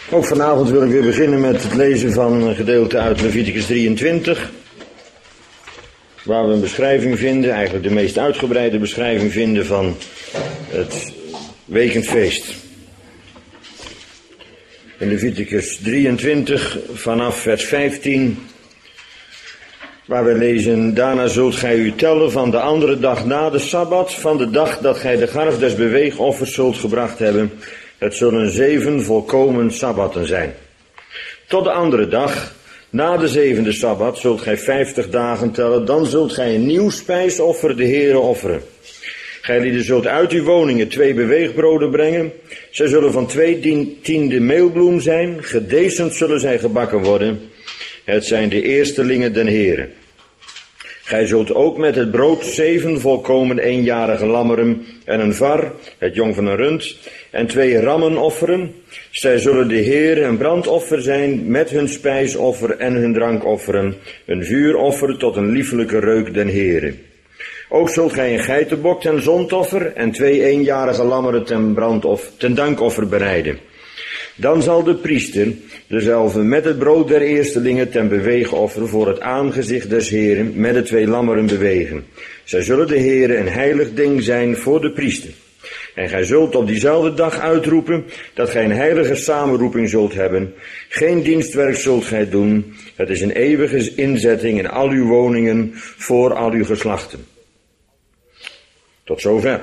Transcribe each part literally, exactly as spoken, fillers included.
Ook vanavond wil ik weer beginnen met het lezen van een gedeelte uit Leviticus drieëntwintig. Waar we een beschrijving vinden, eigenlijk de meest uitgebreide beschrijving vinden van het weekendfeest. In Leviticus drieëntwintig vanaf vers vijftien. Waar we lezen, daarna zult gij u tellen van de andere dag na de Sabbat, van de dag dat gij de garf des beweegoffers zult gebracht hebben. Het zullen zeven volkomen Sabbatten zijn. Tot de andere dag, na de zevende Sabbat, zult gij vijftig dagen tellen, dan zult gij een nieuw spijsoffer de Heere offeren. Gij lieden zult uit uw woningen twee beweegbroden brengen. Zij zullen van twee tiende meelbloem zijn, gedecent zullen zij gebakken worden. Het zijn de eerstelingen den Heere. Gij zult ook met het brood zeven volkomen eenjarige lammeren en een var, het jong van een rund, en twee rammen offeren. Zij zullen de Heere een brandoffer zijn met hun spijsoffer en hun drankofferen, een vuuroffer tot een liefelijke reuk den Heere. Ook zult gij een geitenbok ten zondoffer en twee eenjarige lammeren ten, brandoffer, ten dankoffer bereiden. Dan zal de priester dezelfde met het brood der eerstelingen ten beweegoffer voor het aangezicht des Heeren met de twee lammeren bewegen. Zij zullen de Heere een heilig ding zijn voor de priester. En gij zult op diezelfde dag uitroepen dat gij een heilige samenroeping zult hebben. Geen dienstwerk zult gij doen. Het is een eeuwige inzetting in al uw woningen voor al uw geslachten. Tot zover.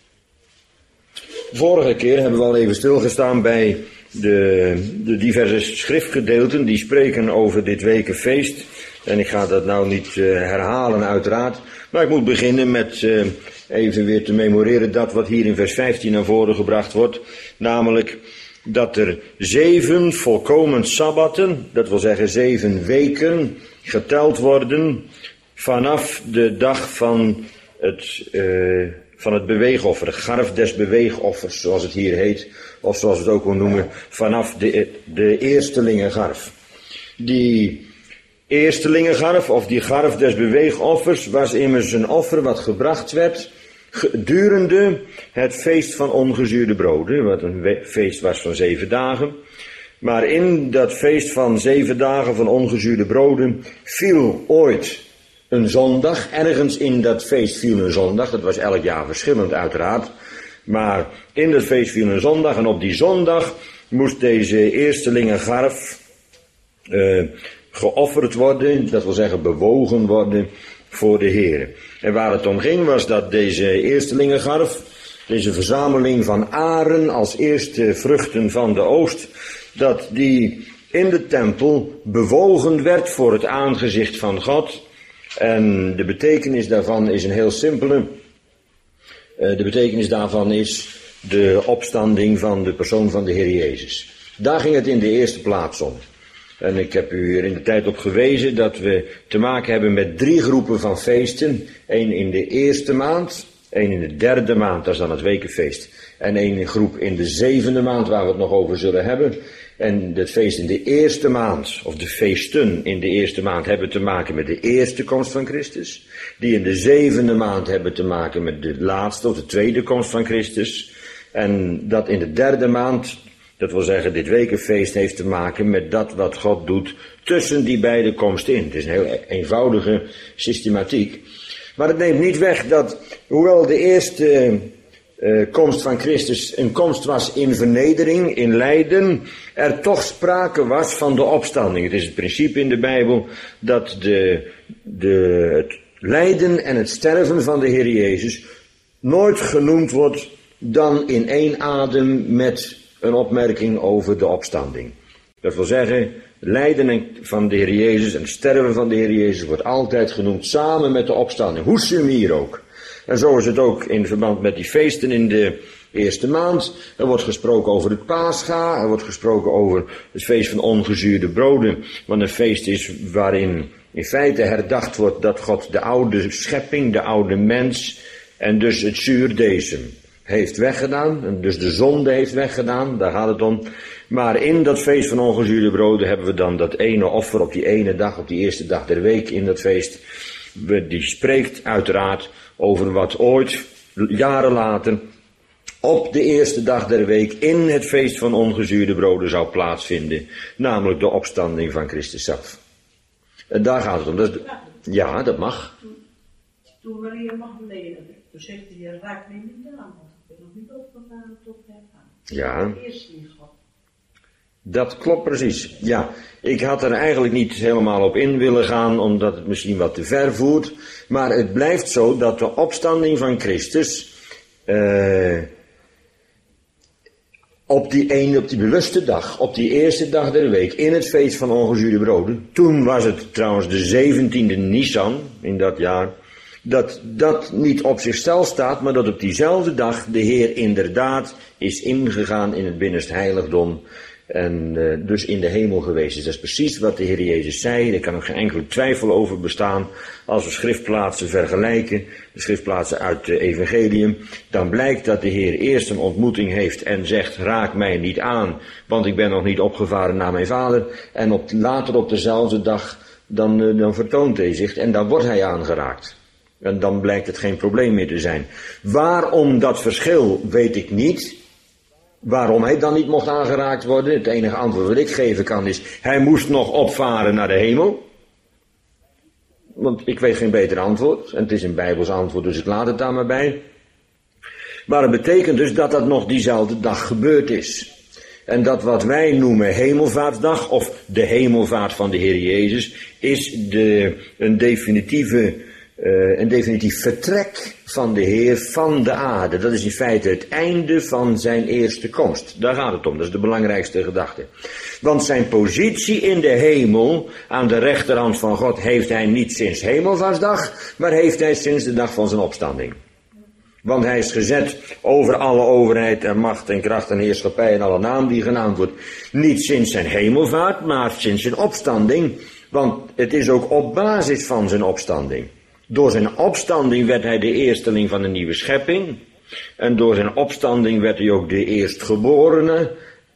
Vorige keer hebben we al even stilgestaan bij de, de diverse schriftgedeelten die spreken over dit wekenfeest. En ik ga dat nou niet uh, herhalen uiteraard. Maar ik moet beginnen met uh, even weer te memoreren dat wat hier in vers vijftien naar voren gebracht wordt. Namelijk dat er zeven volkomen sabbatten, dat wil zeggen zeven weken, geteld worden vanaf de dag van het, uh, van het beweegoffer, de garf des beweegoffers, zoals het hier heet, of zoals we het ook wel noemen, vanaf de, de eerstelingengarf. Die eerstelingengarf, of die garf des beweegoffers, was immers een offer wat gebracht werd gedurende het feest van ongezuurde broden, wat een feest was van zeven dagen. Maar in dat feest van zeven dagen van ongezuurde broden viel ooit een zondag. Ergens in dat feest viel een zondag. Dat was elk jaar verschillend uiteraard. Maar in dat feest viel een zondag. En op die zondag moest deze eerstelingengarf uh, geofferd worden. Dat wil zeggen bewogen worden voor de Heer. En waar het om ging was dat deze eerstelingengarf, deze verzameling van aren als eerste vruchten van de oogst, dat die in de tempel bewogen werd voor het aangezicht van God. En de betekenis daarvan is een heel simpele. Uh, de betekenis daarvan is de opstanding van de persoon van de Heer Jezus. Daar ging het in de eerste plaats om. En ik heb u er in de tijd op gewezen dat we te maken hebben met drie groepen van feesten. Eén in de eerste maand, één in de derde maand, dat is dan het wekenfeest. En één groep in de zevende maand, waar we het nog over zullen hebben. En het feest in de eerste maand, of de feesten in de eerste maand, hebben te maken met de eerste komst van Christus. Die in de zevende maand hebben te maken met de laatste of de tweede komst van Christus. En dat in de derde maand, dat wil zeggen dit wekenfeest, heeft te maken met dat wat God doet tussen die beide komsten in. Het is een heel eenvoudige systematiek. Maar het neemt niet weg dat, hoewel de eerste Uh, komst van Christus een komst was in vernedering, in lijden, er toch sprake was van de opstanding. Het is het principe in de Bijbel dat de, de, het lijden en het sterven van de Heer Jezus nooit genoemd wordt dan in één adem met een opmerking over de opstanding. Dat wil zeggen, lijden van de Heer Jezus en sterven van de Heer Jezus wordt altijd genoemd samen met de opstanding, hoe sumier ook. En zo is het ook in verband met die feesten in de eerste maand. Er wordt gesproken over het Pascha, er wordt gesproken over het feest van ongezuurde broden. Wat een feest is waarin in feite herdacht wordt dat God de oude schepping, de oude mens en dus het zuurdesem heeft weggedaan. En dus de zonde heeft weggedaan, daar gaat het om. Maar in dat feest van ongezuurde broden hebben we dan dat ene offer op die ene dag, op die eerste dag der week in dat feest. Die spreekt uiteraard over wat ooit, jaren later, op de eerste dag der week in het feest van ongezuurde broden zou plaatsvinden. Namelijk de opstanding van Christus zelf. En daar gaat het om. Dat is de, ja, dat mag. Toen Maria Magdalena, toen zegt hij, raak me niet aan, want ik ben nog niet opgevaren tot het aan. Ja. Eerst in God. Dat klopt precies. Ja, ik had er eigenlijk niet helemaal op in willen gaan, omdat het misschien wat te ver voert. Maar het blijft zo dat de opstanding van Christus uh, op die ene, op die bewuste dag, op die eerste dag der week, in het feest van ongezuurde broden. Toen was het trouwens de zeventiende Nisan in dat jaar. Dat dat niet op zichzelf staat, maar dat op diezelfde dag de Heer inderdaad is ingegaan in het binnenste heiligdom. En uh, dus in de hemel geweest is. Dat is precies wat de Heer Jezus zei. Er kan ook geen enkele twijfel over bestaan. Als we schriftplaatsen vergelijken, de schriftplaatsen uit het evangelium, dan blijkt dat de Heer eerst een ontmoeting heeft en zegt, raak mij niet aan, want ik ben nog niet opgevaren naar mijn vader. En op, later op dezelfde dag, dan, uh, dan vertoont hij zich en dan wordt hij aangeraakt. En dan blijkt het geen probleem meer te zijn. Waarom dat verschil, weet ik niet. Waarom hij dan niet mocht aangeraakt worden? Het enige antwoord dat ik geven kan is, hij moest nog opvaren naar de hemel. Want ik weet geen beter antwoord. En het is een Bijbels antwoord, dus ik laat het daar maar bij. Maar het betekent dus dat dat nog diezelfde dag gebeurd is. En dat wat wij noemen hemelvaartsdag, of de hemelvaart van de Heer Jezus, is de, een definitieve... Uh, een definitief vertrek van de Heer van de aarde. Dat is in feite het einde van zijn eerste komst. Daar gaat het om, dat is de belangrijkste gedachte. Want zijn positie in de hemel, aan de rechterhand van God, heeft hij niet sinds hemelvaartsdag, maar heeft hij sinds de dag van zijn opstanding. Want hij is gezet over alle overheid en macht en kracht en heerschappij en alle naam die genaamd wordt. Niet sinds zijn hemelvaart, maar sinds zijn opstanding. Want het is ook op basis van zijn opstanding. Door zijn opstanding werd hij de eersteling van een nieuwe schepping. En door zijn opstanding werd hij ook de eerstgeborene.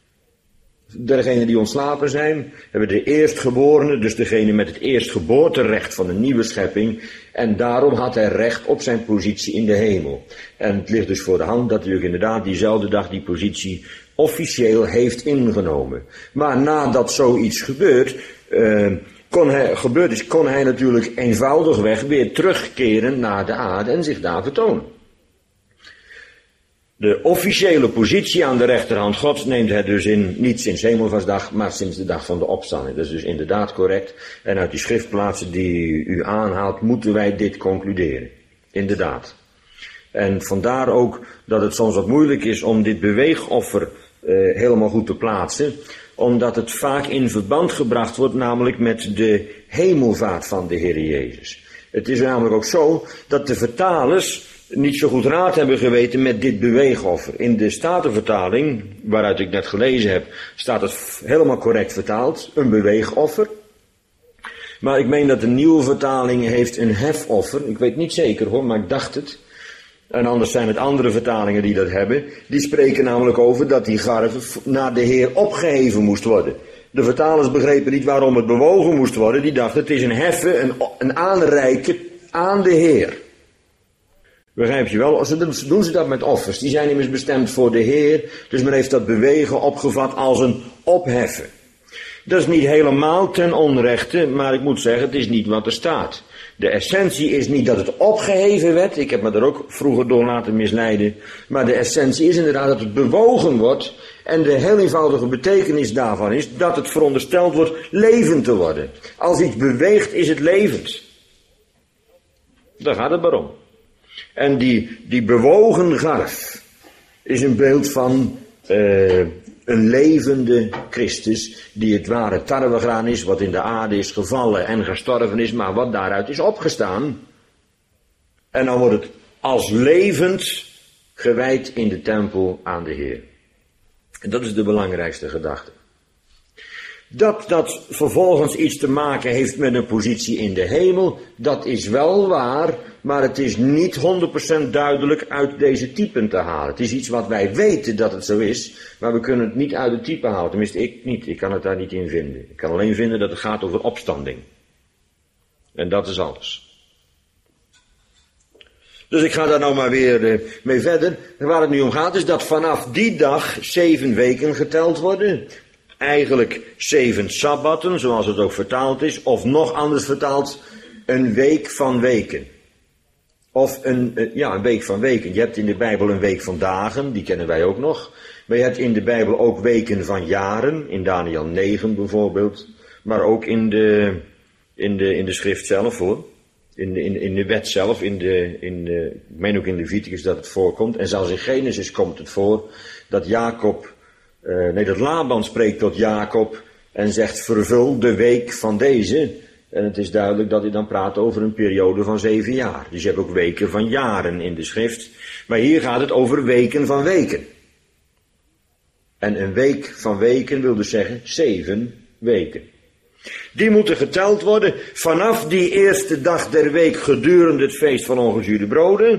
Degenen die ontslapen zijn, hebben de eerstgeborene, dus degene met het eerstgeboorterecht van een nieuwe schepping. En daarom had hij recht op zijn positie in de hemel. En het ligt dus voor de hand dat hij ook inderdaad diezelfde dag die positie officieel heeft ingenomen. Maar nadat zoiets gebeurt... Uh, Kon hij, gebeurd is, kon hij natuurlijk eenvoudigweg weer terugkeren naar de aarde en zich daar vertonen. De officiële positie aan de rechterhand Gods neemt hij dus in, niet sinds hemelvaartsdag, maar sinds de dag van de opstanding. Dat is dus inderdaad correct. En uit die schriftplaatsen die u aanhaalt, moeten wij dit concluderen. Inderdaad. En vandaar ook dat het soms wat moeilijk is om dit beweegoffer uh, helemaal goed te plaatsen, omdat het vaak in verband gebracht wordt, namelijk met de hemelvaart van de Heer Jezus. Het is namelijk ook zo dat de vertalers niet zo goed raad hebben geweten met dit beweegoffer. In de Statenvertaling, waaruit ik net gelezen heb, staat het helemaal correct vertaald, een beweegoffer. Maar ik meen dat de nieuwe vertaling heeft een hefoffer. Ik weet niet zeker hoor, maar ik dacht het. En anders zijn het andere vertalingen die dat hebben. Die spreken namelijk over dat die garve naar de Heer opgeheven moest worden. De vertalers begrepen niet waarom het bewogen moest worden. Die dachten het is een heffen, een, een aanreiken aan de Heer. Begrijp je wel? Ze doen ze dat met offers. Die zijn immers bestemd voor de Heer. Dus men heeft dat bewegen opgevat als een opheffen. Dat is niet helemaal ten onrechte, maar ik moet zeggen, het is niet wat er staat. De essentie is niet dat het opgeheven werd, ik heb me daar ook vroeger door laten misleiden, maar de essentie is inderdaad dat het bewogen wordt en de heel eenvoudige betekenis daarvan is dat het verondersteld wordt levend te worden. Als iets beweegt is het levend. Daar gaat het maar om. En die, die bewogen garf is een beeld van uh, een levende Christus die het ware tarwegraan is, wat in de aarde is gevallen en gestorven is, maar wat daaruit is opgestaan. En dan wordt het als levend gewijd in de tempel aan de Heer. En dat is de belangrijkste gedachte. Dat dat vervolgens iets te maken heeft met een positie in de hemel, dat is wel waar, maar het is niet honderd procent duidelijk uit deze typen te halen. Het is iets wat wij weten dat het zo is, maar we kunnen het niet uit de type halen. Tenminste, ik niet. Ik kan het daar niet in vinden. Ik kan alleen vinden dat het gaat over opstanding. En dat is alles. Dus ik ga daar nou maar weer uh, mee verder. En waar het nu om gaat is dat vanaf die dag zeven weken geteld worden. Eigenlijk zeven sabbatten, zoals het ook vertaald is. Of nog anders vertaald, een week van weken. Of een, uh, ja, een week van weken. Je hebt in de Bijbel een week van dagen, die kennen wij ook nog. Maar je hebt in de Bijbel ook weken van jaren, in Daniel negen bijvoorbeeld. Maar ook in de, in de, in de schrift zelf hoor. In de, in, in de wet zelf, in de, in de, ik meen ook in Leviticus dat het voorkomt. En zelfs in Genesis komt het voor dat Jacob, uh, nee dat Laban spreekt tot Jacob en zegt vervul de week van deze. En het is duidelijk dat hij dan praat over een periode van zeven jaar. Dus je hebt ook weken van jaren in de schrift. Maar hier gaat het over weken van weken. En een week van weken wil dus zeggen zeven weken. Die moeten geteld worden vanaf die eerste dag der week gedurende het feest van ongezuurde broden.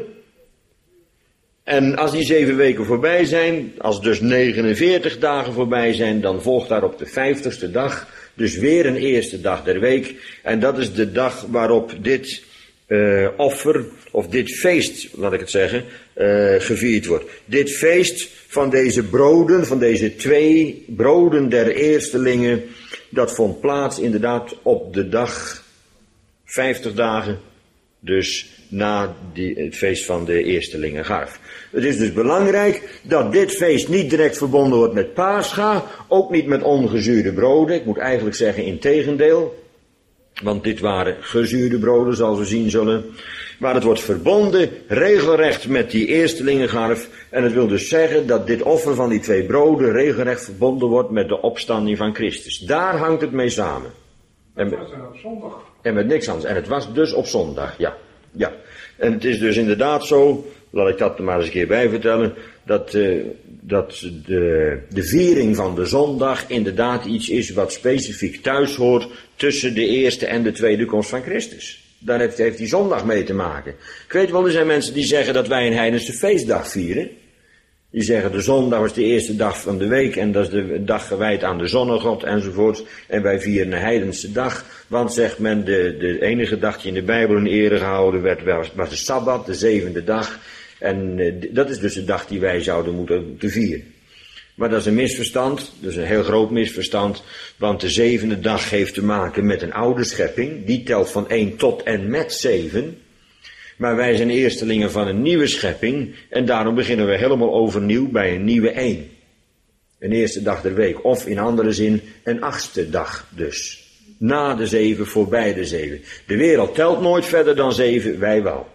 En als die zeven weken voorbij zijn, als dus negenenveertig dagen voorbij zijn, dan volgt daarop de vijftigste dag. Dus weer een eerste dag der week. En dat is de dag waarop dit uh, offer, of dit feest, laat ik het zeggen, uh, gevierd wordt. Dit feest van deze broden, van deze twee broden der eerstelingen, dat vond plaats inderdaad op de dag, vijftig dagen, dus na die, het feest van de eerstelingengarf. Het is dus belangrijk dat dit feest niet direct verbonden wordt met Pascha, ook niet met ongezuurde broden. Ik moet eigenlijk zeggen integendeel, want dit waren gezuurde broden zoals we zien zullen. Maar het wordt verbonden regelrecht met die eerstelingengarf. En het wil dus zeggen dat dit offer van die twee broden regelrecht verbonden wordt met de opstanding van Christus. Daar hangt het mee samen. En met, op zondag. en met niks anders. En het was dus op zondag, ja. ja. En het is dus inderdaad zo, laat ik dat er maar eens een keer bij vertellen, dat, uh, dat de, de viering van de zondag inderdaad iets is wat specifiek thuis hoort tussen de eerste en de tweede komst van Christus. Daar heeft, heeft die zondag mee te maken. Ik weet wel, er zijn mensen die zeggen dat wij een heidense feestdag vieren. Die zeggen de zondag was de eerste dag van de week en dat is de dag gewijd aan de zonnegod enzovoort. En wij vieren een heidense dag, want zegt men de, de enige dag die in de Bijbel in ere gehouden werd was, was de Sabbat, de zevende dag. En uh, dat is dus de dag die wij zouden moeten te vieren. Maar dat is een misverstand, dat is een heel groot misverstand, want de zevende dag heeft te maken met een oude schepping, die telt van één tot en met zeven. Maar wij zijn eerstelingen van een nieuwe schepping en daarom beginnen we helemaal overnieuw bij een nieuwe één. Een eerste dag der week, of in andere zin een achtste dag dus. Na de zeven, voorbij de zeven. De wereld telt nooit verder dan zeven, wij wel.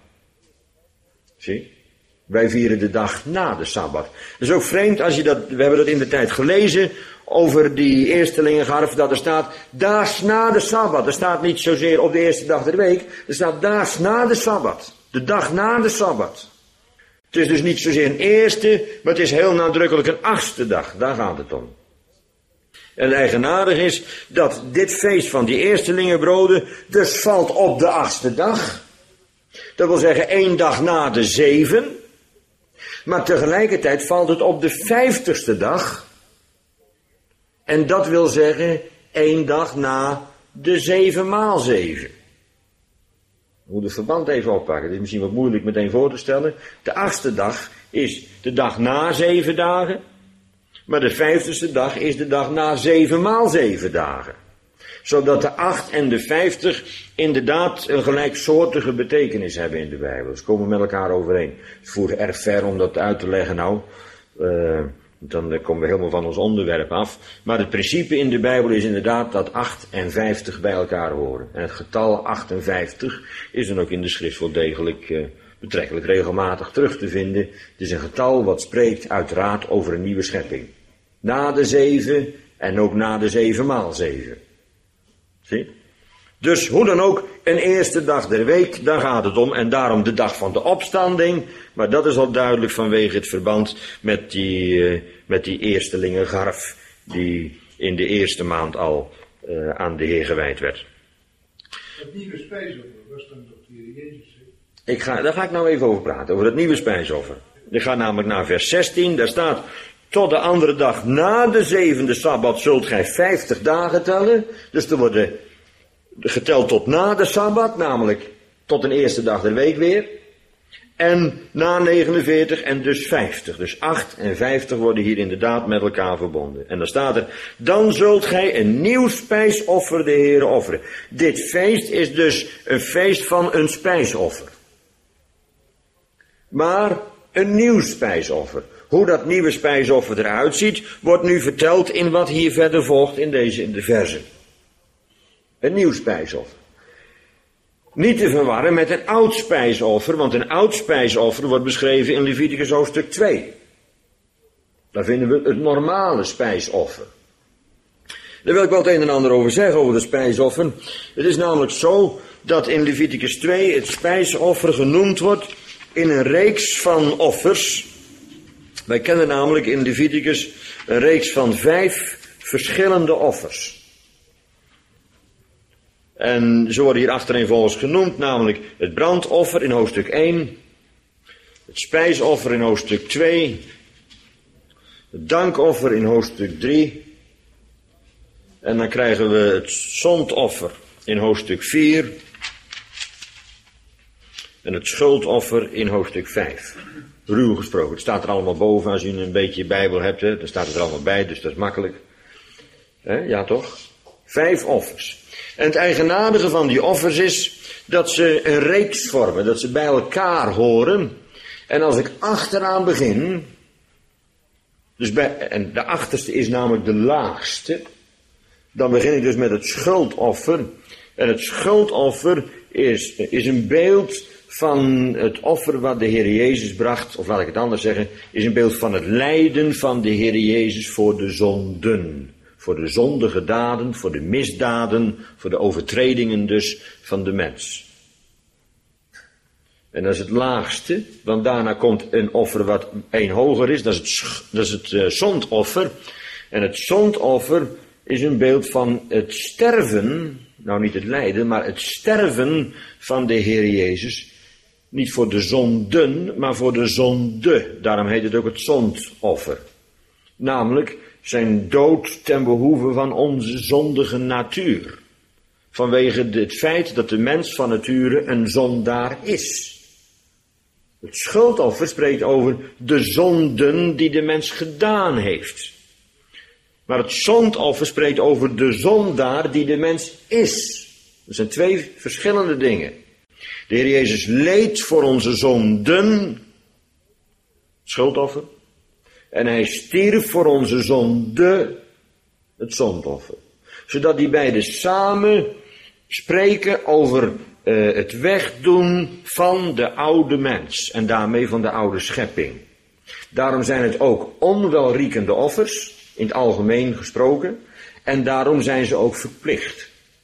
Zie? Wij vieren de dag na de Sabbat. Dat is ook vreemd als je dat, we hebben dat in de tijd gelezen, over die eerstelingengarf, dat er staat, daags na de Sabbat. Er staat niet zozeer op de eerste dag der week, er staat daags na de Sabbat. De dag na de Sabbat. Het is dus niet zozeer een eerste, maar het is heel nadrukkelijk een achtste dag. Daar gaat het om. En eigenaardig is dat dit feest van die eerstelingenbroden dus valt op de achtste dag. Dat wil zeggen één dag na de zeven. Maar tegelijkertijd valt het op de vijftigste dag. En dat wil zeggen één dag na de zeven maal zeven. We moeten het verband even oppakken. Het is misschien wat moeilijk meteen voor te stellen. De achtste dag is de dag na zeven dagen. Maar de vijftigste dag is de dag na zeven maal zeven dagen. Zodat de acht en de vijftig inderdaad een gelijksoortige betekenis hebben in de Bijbel. Ze komen met elkaar overeen. Het voert erg ver om dat uit te leggen nou. Uh, dan komen we helemaal van ons onderwerp af. Maar het principe in de Bijbel is inderdaad dat acht en vijftig bij elkaar horen. En het getal achtenvijftig is dan ook in de schrift wel degelijk uh, betrekkelijk regelmatig terug te vinden. Het is een getal wat spreekt uiteraard over een nieuwe schepping. Na de zeven en ook na de zeven maal zeven. Zie? Dus hoe dan ook, een eerste dag der week, daar gaat het om. En daarom de dag van de opstanding. Maar dat is al duidelijk vanwege het verband met die, uh, met die eerstelingengarf. Die in de eerste maand al uh, aan de Heer gewijd werd. Het nieuwe spijsoffer was dan toch die Jezus? Ik ga, daar ga ik nou even over praten, over het nieuwe spijsoffer. Ik ga namelijk naar vers zestien, daar staat, tot de andere dag na de zevende Sabbat zult gij vijftig dagen tellen. Dus er worden geteld tot na de Sabbat, namelijk tot een eerste dag der week weer. En na negenenveertig en dus vijftig. Dus acht en vijftig worden hier inderdaad met elkaar verbonden. En dan staat er, dan zult gij een nieuw spijsoffer de Heere offeren. Dit feest is dus een feest van een spijsoffer. Maar een nieuw spijsoffer. Hoe dat nieuwe spijsoffer eruit ziet, wordt nu verteld in wat hier verder volgt in deze in de verzen. Een nieuw spijsoffer. Niet te verwarren met een oud spijsoffer, want een oud spijsoffer wordt beschreven in Leviticus hoofdstuk twee. Daar vinden we het normale spijsoffer. Daar wil ik wel het een en ander over zeggen, over de spijsoffer. Het is namelijk zo dat in Leviticus twee het spijsoffer genoemd wordt in een reeks van offers. Wij kennen namelijk in Leviticus een reeks van vijf verschillende offers. En ze worden hier achtereenvolgens genoemd, namelijk het brandoffer in hoofdstuk één, het spijsoffer in hoofdstuk twee, het dankoffer in hoofdstuk drie, en dan krijgen we het zondoffer in hoofdstuk vier, en het schuldoffer in hoofdstuk vijf. Ruw gesproken, het staat er allemaal boven, als u een beetje Bijbel hebt, hè, dan staat het er allemaal bij, dus dat is makkelijk. Hè, ja toch? Vijf offers. En het eigenaardige van die offers is dat ze een reeks vormen, dat ze bij elkaar horen. En als ik achteraan begin, dus bij, en de achterste is namelijk de laagste, dan begin ik dus met het schuldoffer. En het schuldoffer is, is een beeld van het offer wat de Heer Jezus bracht, of laat ik het anders zeggen, is een beeld van het lijden van de Heer Jezus voor de zonden. Voor de zondige daden, voor de misdaden, voor de overtredingen dus van de mens. En dat is het laagste, want daarna komt een offer wat één hoger is, dat is het, dat is het uh, zondoffer. En het zondoffer is een beeld van het sterven, nou niet het lijden, maar het sterven van de Heer Jezus. Niet voor de zonden, maar voor de zonde. Daarom heet het ook het zondoffer. Namelijk zijn dood ten behoeve van onze zondige natuur. Vanwege het feit dat de mens van nature een zondaar is. Het schuldoffer spreekt over de zonden die de mens gedaan heeft. Maar het zondoffer spreekt over de zondaar die de mens is. Dat zijn twee verschillende dingen. De Heer Jezus leed voor onze zonden, schuldoffer. En hij stierf voor onze zonde, het zondoffer. Zodat die beiden samen spreken over uh, het wegdoen van de oude mens. En daarmee van de oude schepping. Daarom zijn het ook onwelriekende offers, in het algemeen gesproken. En daarom zijn ze ook verplicht.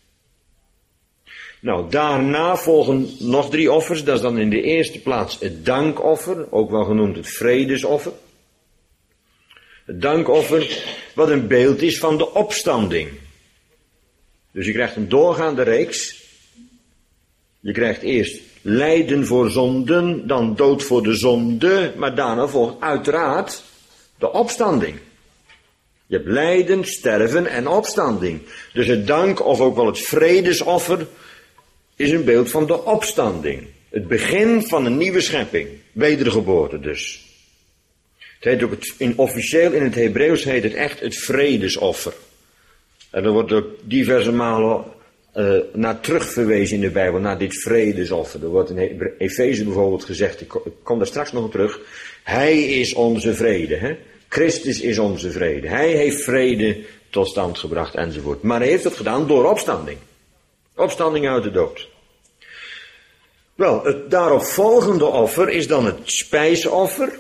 Nou, daarna volgen nog drie offers. Dat is dan in de eerste plaats het dankoffer, ook wel genoemd het vredesoffer. Het dankoffer, wat een beeld is van de opstanding. Dus je krijgt een doorgaande reeks. Je krijgt eerst lijden voor zonden, dan dood voor de zonde, maar daarna volgt uiteraard de opstanding. Je hebt lijden, sterven en opstanding. Dus het dank, of ook wel het vredesoffer, is een beeld van de opstanding. Het begin van een nieuwe schepping. Wedergeboorte dus. Het heet ook het, in, officieel in het Hebreeuws heet het echt het vredesoffer. En er wordt ook diverse malen uh, naar terugverwezen in de Bijbel, naar dit vredesoffer. Er wordt in Efeze bijvoorbeeld gezegd, ik kom, ik kom daar straks nog op terug. Hij is onze vrede. Hè? Christus is onze vrede. Hij heeft vrede tot stand gebracht enzovoort. Maar hij heeft het gedaan door opstanding. Opstanding uit de dood. Wel, het daarop volgende offer is dan het spijsoffer.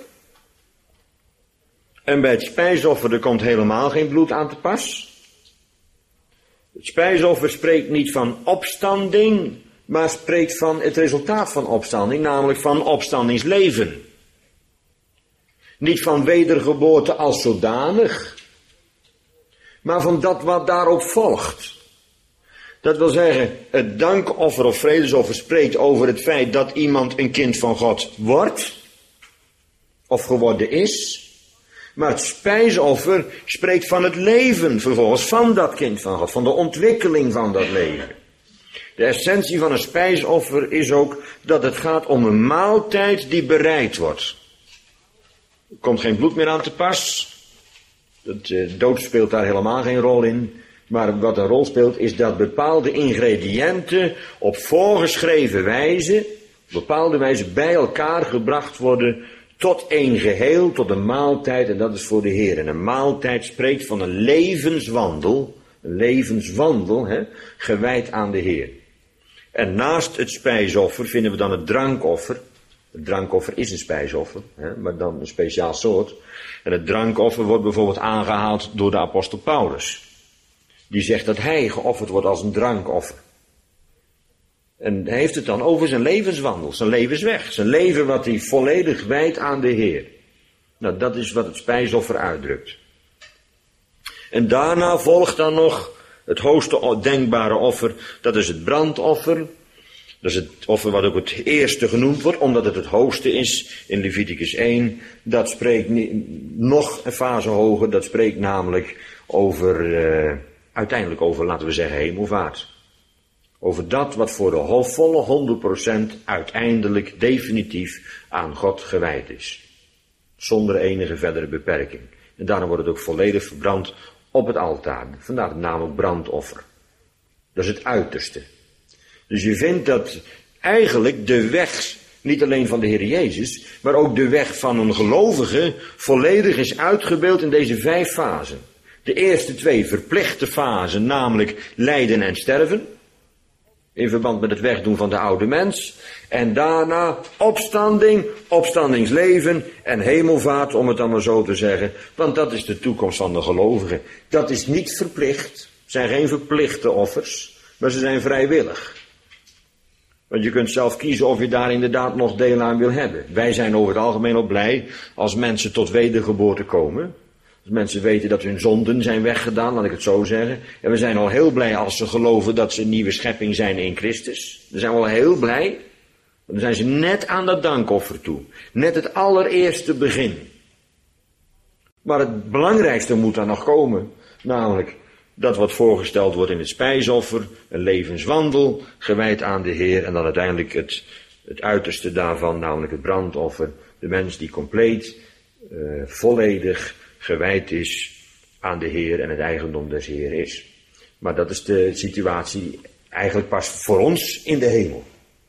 En bij het spijsoffer er komt helemaal geen bloed aan te pas. Het spijsoffer spreekt niet van opstanding, maar spreekt van het resultaat van opstanding, namelijk van opstandingsleven. Niet van wedergeboorte als zodanig, maar van dat wat daarop volgt. Dat wil zeggen, het dankoffer of vredesoffer spreekt over het feit dat iemand een kind van God wordt, of geworden is. Maar het spijsoffer spreekt van het leven vervolgens van dat kind van God, van de ontwikkeling van dat leven. De essentie van een spijsoffer is ook dat het gaat om een maaltijd die bereid wordt. Er komt geen bloed meer aan te pas. Het uh, dood speelt daar helemaal geen rol in. Maar wat een rol speelt is dat bepaalde ingrediënten op voorgeschreven wijze, op bepaalde wijze bij elkaar gebracht worden tot één geheel, tot een maaltijd, en dat is voor de Heer. En een maaltijd spreekt van een levenswandel, een levenswandel, hè, gewijd aan de Heer. En naast het spijsoffer vinden we dan het drankoffer. Het drankoffer is een spijsoffer, hè, maar dan een speciaal soort. En het drankoffer wordt bijvoorbeeld aangehaald door de apostel Paulus. Die zegt dat hij geofferd wordt als een drankoffer. En hij heeft het dan over zijn levenswandel, zijn levensweg. Zijn leven wat hij volledig wijdt aan de Heer. Nou, dat is wat het spijsoffer uitdrukt. En daarna volgt dan nog het hoogste denkbare offer. Dat is het brandoffer. Dat is het offer wat ook het eerste genoemd wordt, omdat het het hoogste is in Leviticus één. Dat spreekt nog een fase hoger, dat spreekt namelijk over, uh, uiteindelijk over, laten we zeggen, hemelvaart. Over dat wat voor de volle honderd procent uiteindelijk definitief aan God gewijd is. Zonder enige verdere beperking. En daarom wordt het ook volledig verbrand op het altaar. Vandaar de naam ook brandoffer. Dat is het uiterste. Dus je vindt dat eigenlijk de weg, niet alleen van de Heer Jezus, maar ook de weg van een gelovige volledig is uitgebeeld in deze vijf fasen. De eerste twee verplichte fasen, namelijk lijden en sterven. In verband met het wegdoen van de oude mens. En daarna opstanding, opstandingsleven en hemelvaart, om het dan maar zo te zeggen. Want dat is de toekomst van de gelovigen. Dat is niet verplicht. Het zijn geen verplichte offers, maar ze zijn vrijwillig. Want je kunt zelf kiezen of je daar inderdaad nog deel aan wil hebben. Wij zijn over het algemeen ook blij als mensen tot wedergeboorte komen. Als mensen weten dat hun zonden zijn weggedaan, laat ik het zo zeggen. En we zijn al heel blij als ze geloven dat ze een nieuwe schepping zijn in Christus. Dan zijn we al heel blij. Dan zijn ze net aan dat dankoffer toe. Net het allereerste begin. Maar het belangrijkste moet dan nog komen. Namelijk dat wat voorgesteld wordt in het spijsoffer. Een levenswandel, gewijd aan de Heer. En dan uiteindelijk het, het uiterste daarvan, namelijk het brandoffer. De mens die compleet, uh, volledig gewijd is aan de Heer en het eigendom des Heer is. Maar dat is de situatie eigenlijk pas voor ons in de hemel.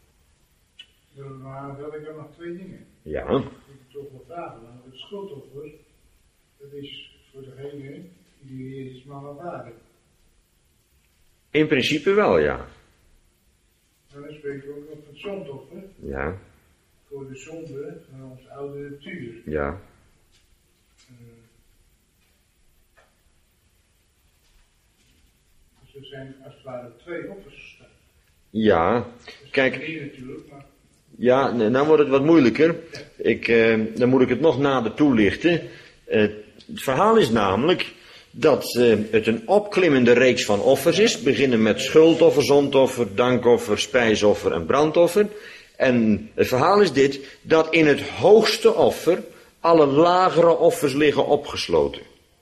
Maar wil ik er nog twee dingen. Ja. Ik toch wel vragen, want het schuldoffer, dat is voor degene die Jezus mag aanvaarden. In principe wel, ja. En dan spreken we ook over het zondoffer. Ja. Voor de zonde van onze oude natuur. Ja. Er zijn als het ware twee offers staan. Ja, kijk. Eén natuurlijk, maar... Ja, nou wordt het wat moeilijker. Ik, eh, dan moet ik het nog nader toelichten. Uh, het verhaal is namelijk dat uh, het een opklimmende reeks van offers is. Beginnen met schuldoffer, zondoffer, dankoffer, spijsoffer en brandoffer. En het verhaal is dit, dat in het hoogste offer alle lagere offers liggen opgesloten.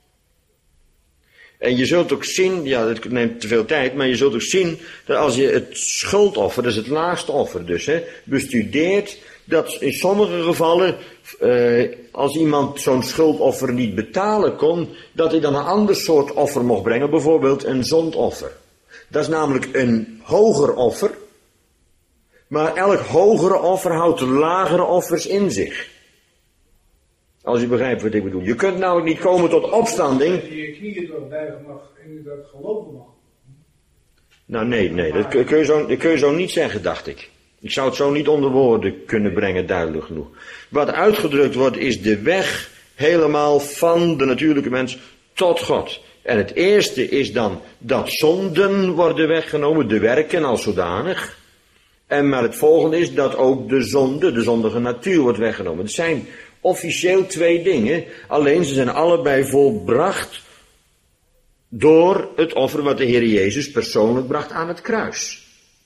En je zult ook zien, ja dat neemt te veel tijd, maar je zult ook zien dat als je het schuldoffer, dat is het laagste offer dus, hè, bestudeert, dat in sommige gevallen, eh, als iemand zo'n schuldoffer niet betalen kon, dat hij dan een ander soort offer mocht brengen, bijvoorbeeld een zondoffer. Dat is namelijk een hoger offer, maar elk hogere offer houdt de lagere offers in zich. Als u begrijpt wat ik bedoel. Je kunt namelijk niet komen tot opstanding. Dat je je knieën toch buigen mag en dat geloven mag. Nou nee, nee, dat kun je, zo, dat kun je zo niet zeggen, dacht ik. Ik zou het zo niet onder woorden kunnen brengen, duidelijk genoeg. Wat uitgedrukt wordt is de weg helemaal van de natuurlijke mens tot God. En het eerste is dan dat zonden worden weggenomen, de werken als zodanig. En maar het volgende is dat ook de zonde, de zondige natuur wordt weggenomen. Het zijn officieel twee dingen, alleen ze zijn allebei volbracht door het offer wat de Heer Jezus persoonlijk bracht aan het kruis.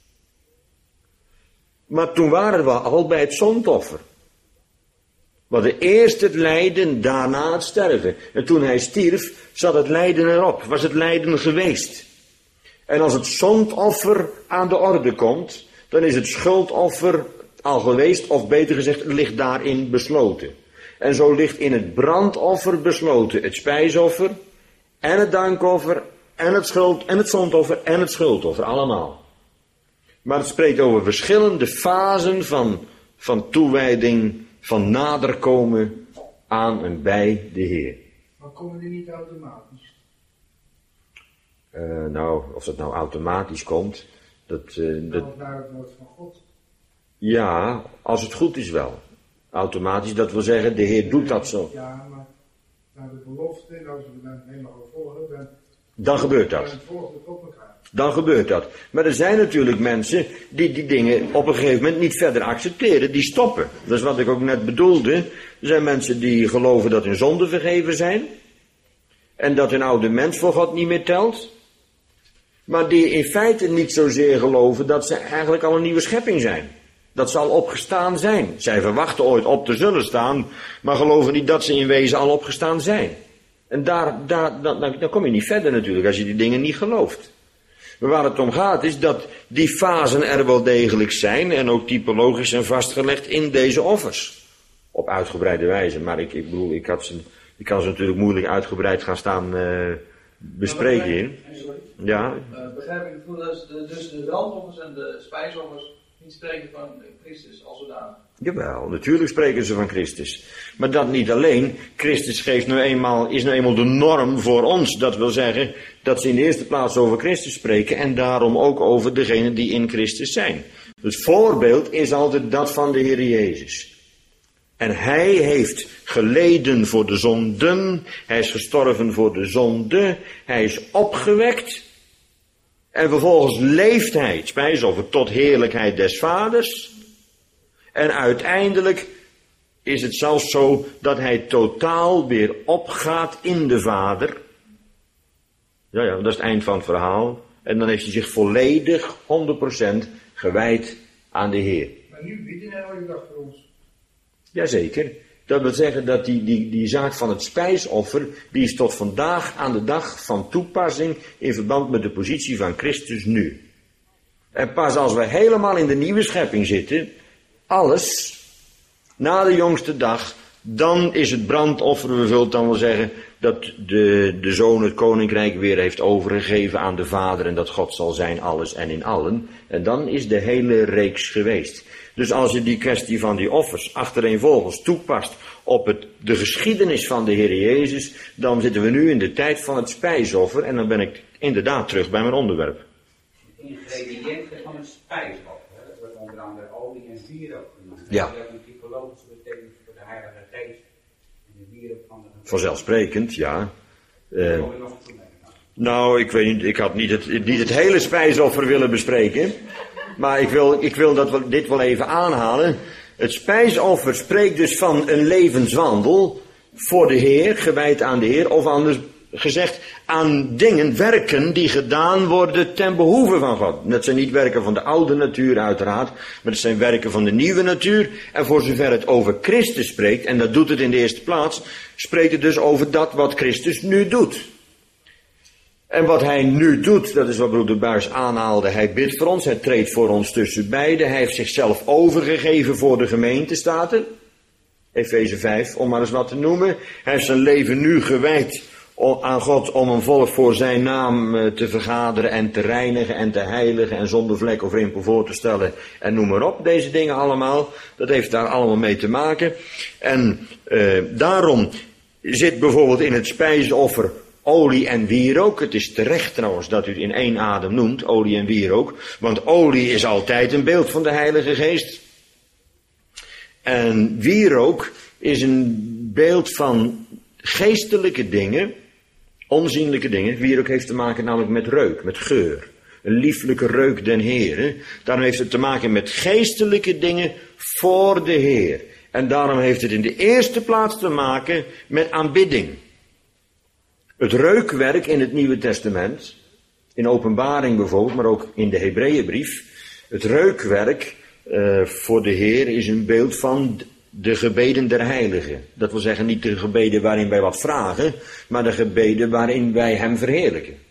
Maar toen waren we al bij het zondoffer. We hadden eerst het lijden, daarna het sterven. En toen hij stierf, zat het lijden erop, was het lijden geweest. En als het zondoffer aan de orde komt, dan is het schuldoffer al geweest, of beter gezegd, ligt daarin besloten. En zo ligt in het brandoffer besloten het spijsoffer, en het dankoffer, en het schuld, en het zondoffer, en het schuldoffer, allemaal. Maar het spreekt over verschillende fasen van, van toewijding, van naderkomen aan en bij de Heer. Maar komen die niet automatisch? Uh, nou, of dat nou automatisch komt, dat... Uh, dat... naar het woord van God. Ja, als het goed is wel. Automatisch, dat wil zeggen, de Heer doet dat zo. Ja, maar naar de belofte, en als we dan helemaal volgen, dan... Dan gebeurt dat. Dan gebeurt dat. Maar er zijn natuurlijk mensen die die dingen op een gegeven moment niet verder accepteren. Die stoppen. Dat is wat ik ook net bedoelde. Er zijn mensen die geloven dat hun zonden vergeven zijn. En dat hun oude mens voor God niet meer telt. Maar die in feite niet zozeer geloven dat ze eigenlijk al een nieuwe schepping zijn. Dat ze al opgestaan zijn. Zij verwachten ooit op te zullen staan, maar geloven niet dat ze in wezen al opgestaan zijn. En daar, daar, daar, daar kom je niet verder natuurlijk als je die dingen niet gelooft. Maar waar het om gaat is dat die fasen er wel degelijk zijn en ook typologisch zijn vastgelegd in deze offers. Op uitgebreide wijze, maar ik, ik bedoel, ik, had ze, ik kan ze natuurlijk moeilijk uitgebreid gaan staan uh, bespreken hier. Ja. Uh, begrijp ik het goed, dat dus de brandoffers en de spijsoffers niet spreken van Christus als zodanig? Jawel, natuurlijk spreken ze van Christus. Maar dat niet alleen. Christus geeft nu eenmaal, is nu eenmaal de norm voor ons. Dat wil zeggen dat ze in de eerste plaats over Christus spreken en daarom ook over degenen die in Christus zijn. Het voorbeeld is altijd dat van de Heer Jezus. En hij heeft geleden voor de zonden, hij is gestorven voor de zonde, hij is opgewekt. En vervolgens leeft hij, het spijsoffer, tot heerlijkheid des Vaders. En uiteindelijk is het zelfs zo dat hij totaal weer opgaat in de Vader. Ja, ja, dat is het eind van het verhaal. En dan heeft hij zich volledig, honderd procent gewijd aan de Heer. Maar nu biedt hij elke dag voor ons. Jazeker. Dat wil zeggen dat die, die, die zaak van het spijsoffer, die is tot vandaag aan de dag van toepassing in verband met de positie van Christus nu. En pas als we helemaal in de nieuwe schepping zitten, alles, na de jongste dag, dan is het brandoffer vervuld. Dan wil zeggen dat de, de Zoon het koninkrijk weer heeft overgegeven aan de Vader en dat God zal zijn alles en in allen. En dan is de hele reeks geweest. Dus als je die kwestie van die offers achtereenvolgens toepast op het, de geschiedenis van de Heer Jezus, dan zitten we nu in de tijd van het spijsoffer en dan ben ik inderdaad terug bij mijn onderwerp. De ingrediënten van een spijsoffer, dat wordt onder andere olie en wierook genoemd. Ja. Dat heeft een typologische betekenis voor de Heilige Geest en de wierook van de... Vanzelfsprekend, ja. Uh, nou, ik weet niet, ik had niet het, niet het hele spijsoffer willen bespreken. Maar ik wil, ik wil dat wel, dit wel even aanhalen. Het spijsoffer spreekt dus van een levenswandel voor de Heer, gewijd aan de Heer. Of anders gezegd, aan dingen, werken die gedaan worden ten behoeve van God. Dat zijn niet werken van de oude natuur uiteraard, maar het zijn werken van de nieuwe natuur. En voor zover het over Christus spreekt, en dat doet het in de eerste plaats, spreekt het dus over dat wat Christus nu doet. En wat hij nu doet, dat is wat broeder Buis aanhaalde, hij bidt voor ons, hij treedt voor ons tussen beiden, hij heeft zichzelf overgegeven voor de gemeente, staat er. Efeze vijf, om maar eens wat te noemen. Hij heeft zijn leven nu gewijd aan God om een volk voor zijn naam te vergaderen en te reinigen en te heiligen en zonder vlek of rimpel voor te stellen en noem maar op. Deze dingen allemaal, dat heeft daar allemaal mee te maken. En uh, daarom zit bijvoorbeeld in het spijsoffer olie en wierook. Het is terecht trouwens dat u het in één adem noemt, olie en wierook. Want olie is altijd een beeld van de Heilige Geest. En wierook is een beeld van geestelijke dingen, onzienlijke dingen. Wierook heeft te maken namelijk met reuk, met geur. Een lieflijke reuk den Heere. Daarom heeft het te maken met geestelijke dingen voor de Heer. En daarom heeft het in de eerste plaats te maken met aanbidding. Het reukwerk in het Nieuwe Testament, in Openbaring bijvoorbeeld, maar ook in de Hebreeënbrief. Het reukwerk uh, voor de Heer is een beeld van de gebeden der heiligen. Dat wil zeggen niet de gebeden waarin wij wat vragen, maar de gebeden waarin wij hem verheerlijken.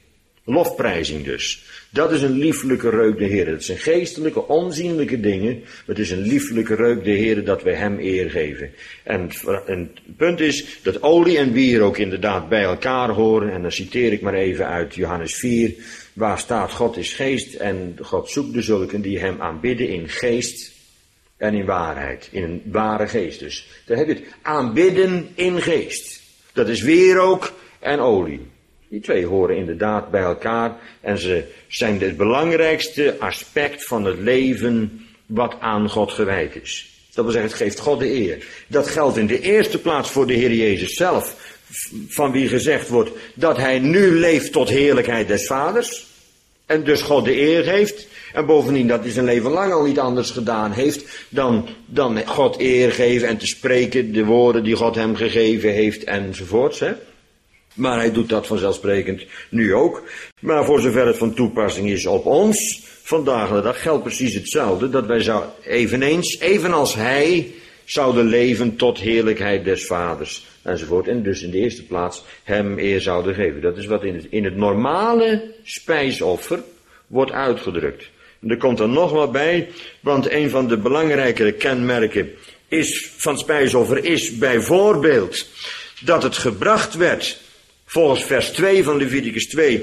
Lofprijzing dus. Dat is een lieflijke reuk de Heer. Dat zijn geestelijke, onzienlijke dingen. Maar het is een lieflijke reuk de Heer dat wij hem eer geven. En, en het punt is dat olie en bier ook inderdaad bij elkaar horen. En dan citeer ik maar even uit Johannes vier. Waar staat God is geest en God zoekt de zulken die hem aanbidden in geest en in waarheid. In een ware geest dus. Dan heb je het aanbidden in geest. Dat is wierook en olie. Die twee horen inderdaad bij elkaar en ze zijn het belangrijkste aspect van het leven wat aan God gewijd is. Dat wil zeggen, het geeft God de eer. Dat geldt in de eerste plaats voor de Heer Jezus zelf, van wie gezegd wordt dat hij nu leeft tot heerlijkheid des Vaders en dus God de eer geeft. En bovendien dat hij zijn leven lang al niet anders gedaan heeft dan, dan God eer geven en te spreken de woorden die God hem gegeven heeft enzovoorts. Hè? Maar hij doet dat vanzelfsprekend nu ook. Maar voor zover het van toepassing is op ons, vandaag de dag geldt precies hetzelfde. Dat wij zou eveneens, evenals hij, zouden leven tot heerlijkheid des Vaders enzovoort. En dus in de eerste plaats hem eer zouden geven. Dat is wat in het, in het normale spijsoffer wordt uitgedrukt. En er komt er nog wat bij, want een van de belangrijkere kenmerken is, van spijsoffer is bijvoorbeeld dat het gebracht werd, volgens vers twee van Leviticus twee,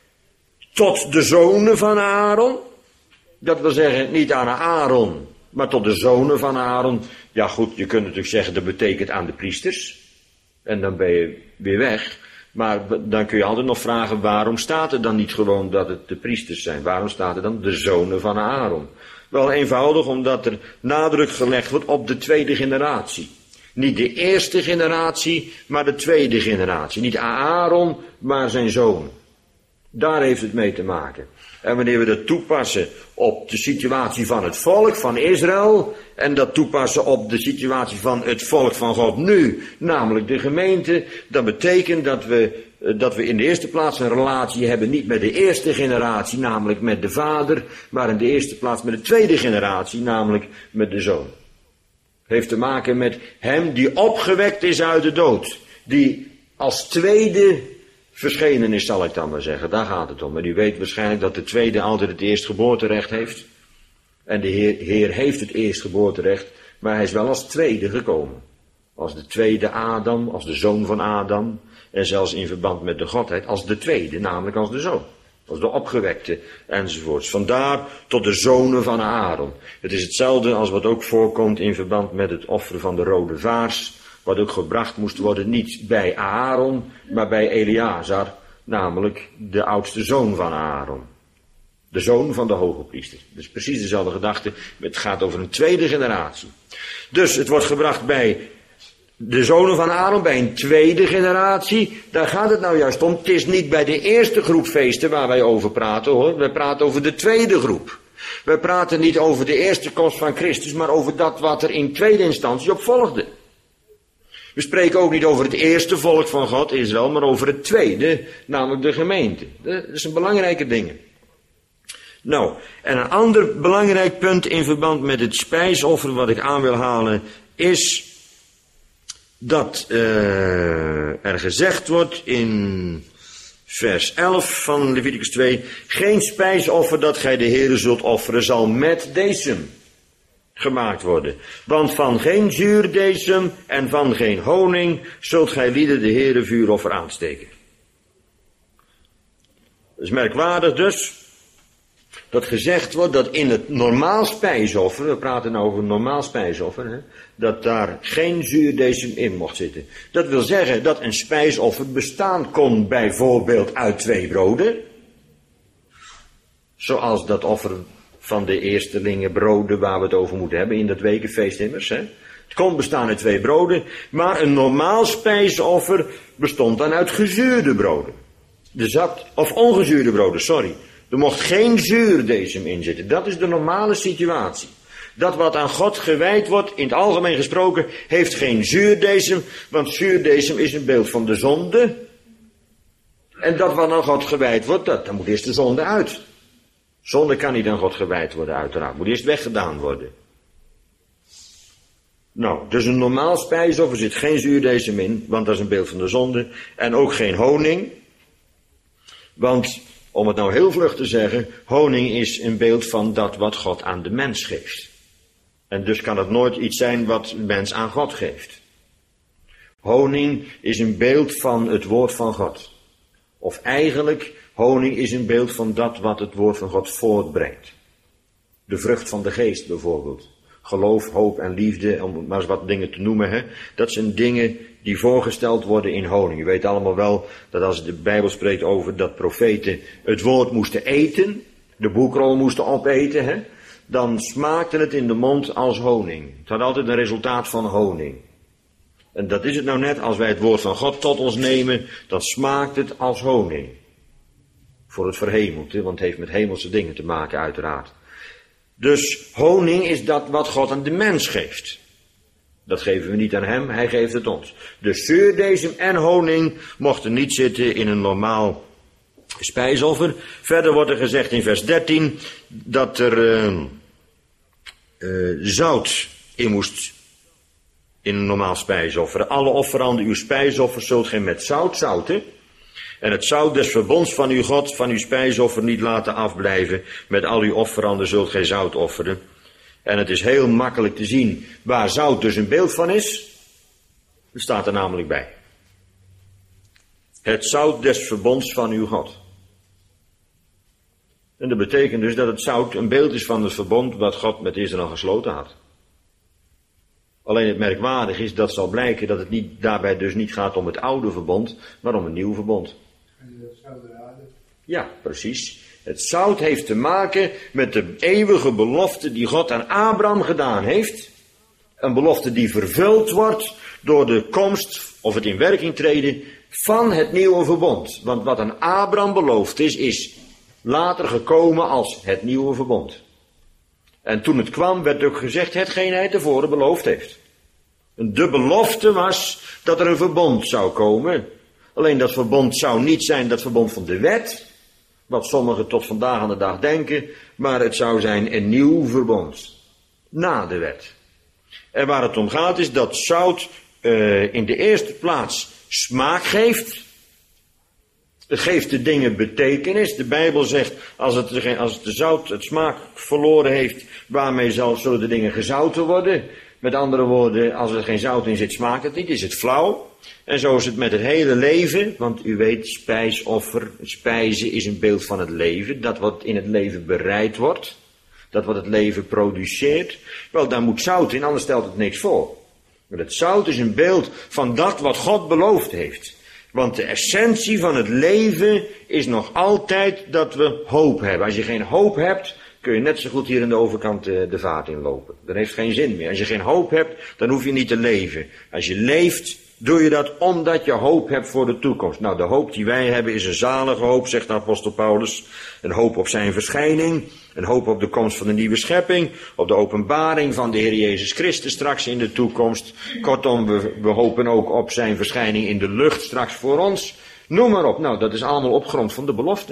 tot de zonen van Aaron. Dat wil zeggen, niet aan Aaron, maar tot de zonen van Aaron. Ja goed, je kunt natuurlijk zeggen, dat betekent aan de priesters. En dan ben je weer weg. Maar dan kun je altijd nog vragen, waarom staat er dan niet gewoon dat het de priesters zijn? Waarom staat er dan de zonen van Aaron? Wel eenvoudig, omdat er nadruk gelegd wordt op de tweede generatie. Niet de eerste generatie, maar de tweede generatie. Niet Aaron, maar zijn zoon. Daar heeft het mee te maken. En wanneer we dat toepassen op de situatie van het volk van Israël, en dat toepassen op de situatie van het volk van God nu, namelijk de gemeente, dan betekent dat we, dat we in de eerste plaats een relatie hebben, niet met de eerste generatie, namelijk met de vader, maar in de eerste plaats met de tweede generatie, namelijk met de zoon. Het heeft te maken met hem die opgewekt is uit de dood, die als tweede verschenen is, zal ik dan maar zeggen. Daar gaat het om. En u weet waarschijnlijk dat de tweede altijd het eerstgeboorterecht heeft. En de Heer, Heer heeft het eerstgeboorterecht, maar hij is wel als tweede gekomen. Als de tweede Adam, als de zoon van Adam. En zelfs in verband met de Godheid, als de tweede, namelijk als de zoon. Als de opgewekte, enzovoorts. Vandaar tot de zonen van Aaron. Het is hetzelfde als wat ook voorkomt in verband met het offer van de rode vaars. Wat ook gebracht moest worden, niet bij Aaron, maar bij Eleazar, namelijk de oudste zoon van Aaron. De zoon van de hoge priester. Dus precies dezelfde gedachte, het gaat over een tweede generatie. Dus het wordt gebracht bij de zonen van Aaron, bij een tweede generatie. Daar gaat het nou juist om. Het is niet bij de eerste groep feesten waar wij over praten hoor. Wij praten over de tweede groep. Wij praten niet over de eerste komst van Christus, maar over dat wat er in tweede instantie op volgde. We spreken ook niet over het eerste volk van God, Israël, maar over het tweede, namelijk de gemeente. Dat is een belangrijke ding. Nou, en een ander belangrijk punt in verband met het spijsoffer wat ik aan wil halen, is dat uh, er gezegd wordt in vers elf van Leviticus twee, geen spijsoffer dat gij de Heere zult offeren zal met decem gemaakt worden. Want van geen zuurdecem en van geen honing zult gij lieden de Heere vuuroffer aansteken. Dat is merkwaardig dus, dat gezegd wordt dat in het normaal spijsoffer, we praten nou over een normaal spijsoffer, hè, dat daar geen zuurdecem in mocht zitten. Dat wil zeggen dat een spijsoffer bestaan kon bijvoorbeeld uit twee broden, zoals dat offer van de eerstelingen broden waar we het over moeten hebben in dat wekenfeest immers. Hè. Het kon bestaan uit twee broden, maar een normaal spijsoffer bestond dan uit gezuurde broden. Er zat, of ongezuurde broden, sorry. Er mocht geen zuurdecem in zitten. Dat is de normale situatie. Dat wat aan God gewijd wordt, in het algemeen gesproken, heeft geen zuurdecem, want zuurdecem is een beeld van de zonde. En dat wat aan God gewijd wordt, dat, dan moet eerst de zonde uit. Zonde kan niet aan God gewijd worden, uiteraard. Moet eerst weggedaan worden. Nou, dus een normaal spijsoffer zit geen zuurdecem in, want dat is een beeld van de zonde. En ook geen honing. Want Om het nou heel vlug te zeggen, honing is een beeld van dat wat God aan de mens geeft. En dus kan het nooit iets zijn wat de mens aan God geeft. Honing is een beeld van het woord van God. Of eigenlijk, honing is een beeld van dat wat het woord van God voortbrengt. De vrucht van de geest bijvoorbeeld. Geloof, hoop en liefde, om maar eens wat dingen te noemen. Hè? Dat zijn dingen die voorgesteld worden in honing. Je weet allemaal wel dat als de Bijbel spreekt over dat profeten het woord moesten eten, de boekrol moesten opeten, hè? Dan smaakte het in de mond als honing. Het had altijd een resultaat van honing. En dat is het nou net, als wij het woord van God tot ons nemen, dan smaakt het als honing. Voor het verhemelte, want het heeft met hemelse dingen te maken uiteraard. Dus honing is dat wat God aan de mens geeft. Dat geven we niet aan hem, hij geeft het ons. Dus zuurdesem en honing mochten niet zitten in een normaal spijsoffer. Verder wordt er gezegd in vers dertien dat er uh, uh, zout in moest in een normaal spijsoffer. Alle offeranden uw spijsoffers zult gij met zout zouten. En het zout des verbonds van uw God, van uw spijsoffer niet laten afblijven. Met al uw offeranden zult gij zout offeren. En het is heel makkelijk te zien waar zout dus een beeld van is. Dat staat er namelijk bij. Het zout des verbonds van uw God. En dat betekent dus dat het zout een beeld is van het verbond wat God met Israël gesloten had. Alleen het merkwaardig is dat zal blijken dat het niet, daarbij dus niet gaat om het oude verbond, maar om een nieuw verbond. En dat zou raden. Ja, precies. Het zout heeft te maken met de eeuwige belofte die God aan Abraham gedaan heeft. Een belofte die vervuld wordt door de komst of het in werking treden van het nieuwe verbond. Want wat aan Abraham beloofd is, is later gekomen als het nieuwe verbond. En toen het kwam, werd ook gezegd hetgeen hij tevoren beloofd heeft. De belofte was dat er een verbond zou komen. Alleen dat verbond zou niet zijn dat verbond van de wet, wat sommigen tot vandaag aan de dag denken, maar het zou zijn een nieuw verbond. Na de wet. En waar het om gaat is dat zout uh, in de eerste plaats smaak geeft. Het geeft de dingen betekenis. De Bijbel zegt, als het, als het de zout het smaak verloren heeft, waarmee zal, zullen de dingen gezouten worden. Met andere woorden, als er geen zout in zit, smaakt het niet, is het flauw. En zo is het met het hele leven, want u weet, spijsoffer, spijzen is een beeld van het leven. Dat wat in het leven bereid wordt, dat wat het leven produceert. Wel, daar moet zout in, anders stelt het niks voor. Maar het zout is een beeld van dat wat God beloofd heeft. Want de essentie van het leven is nog altijd dat we hoop hebben. Als je geen hoop hebt, kun je net zo goed hier aan de overkant de, de vaart inlopen. Dat heeft geen zin meer. Als je geen hoop hebt, dan hoef je niet te leven. Als je leeft, doe je dat omdat je hoop hebt voor de toekomst. Nou, de hoop die wij hebben is een zalige hoop, zegt de apostel Paulus. Een hoop op zijn verschijning. Een hoop op de komst van de nieuwe schepping. Op de openbaring van de Heer Jezus Christus straks in de toekomst. Kortom, we, we hopen ook op zijn verschijning in de lucht straks voor ons. Noem maar op. Nou, dat is allemaal op grond van de belofte.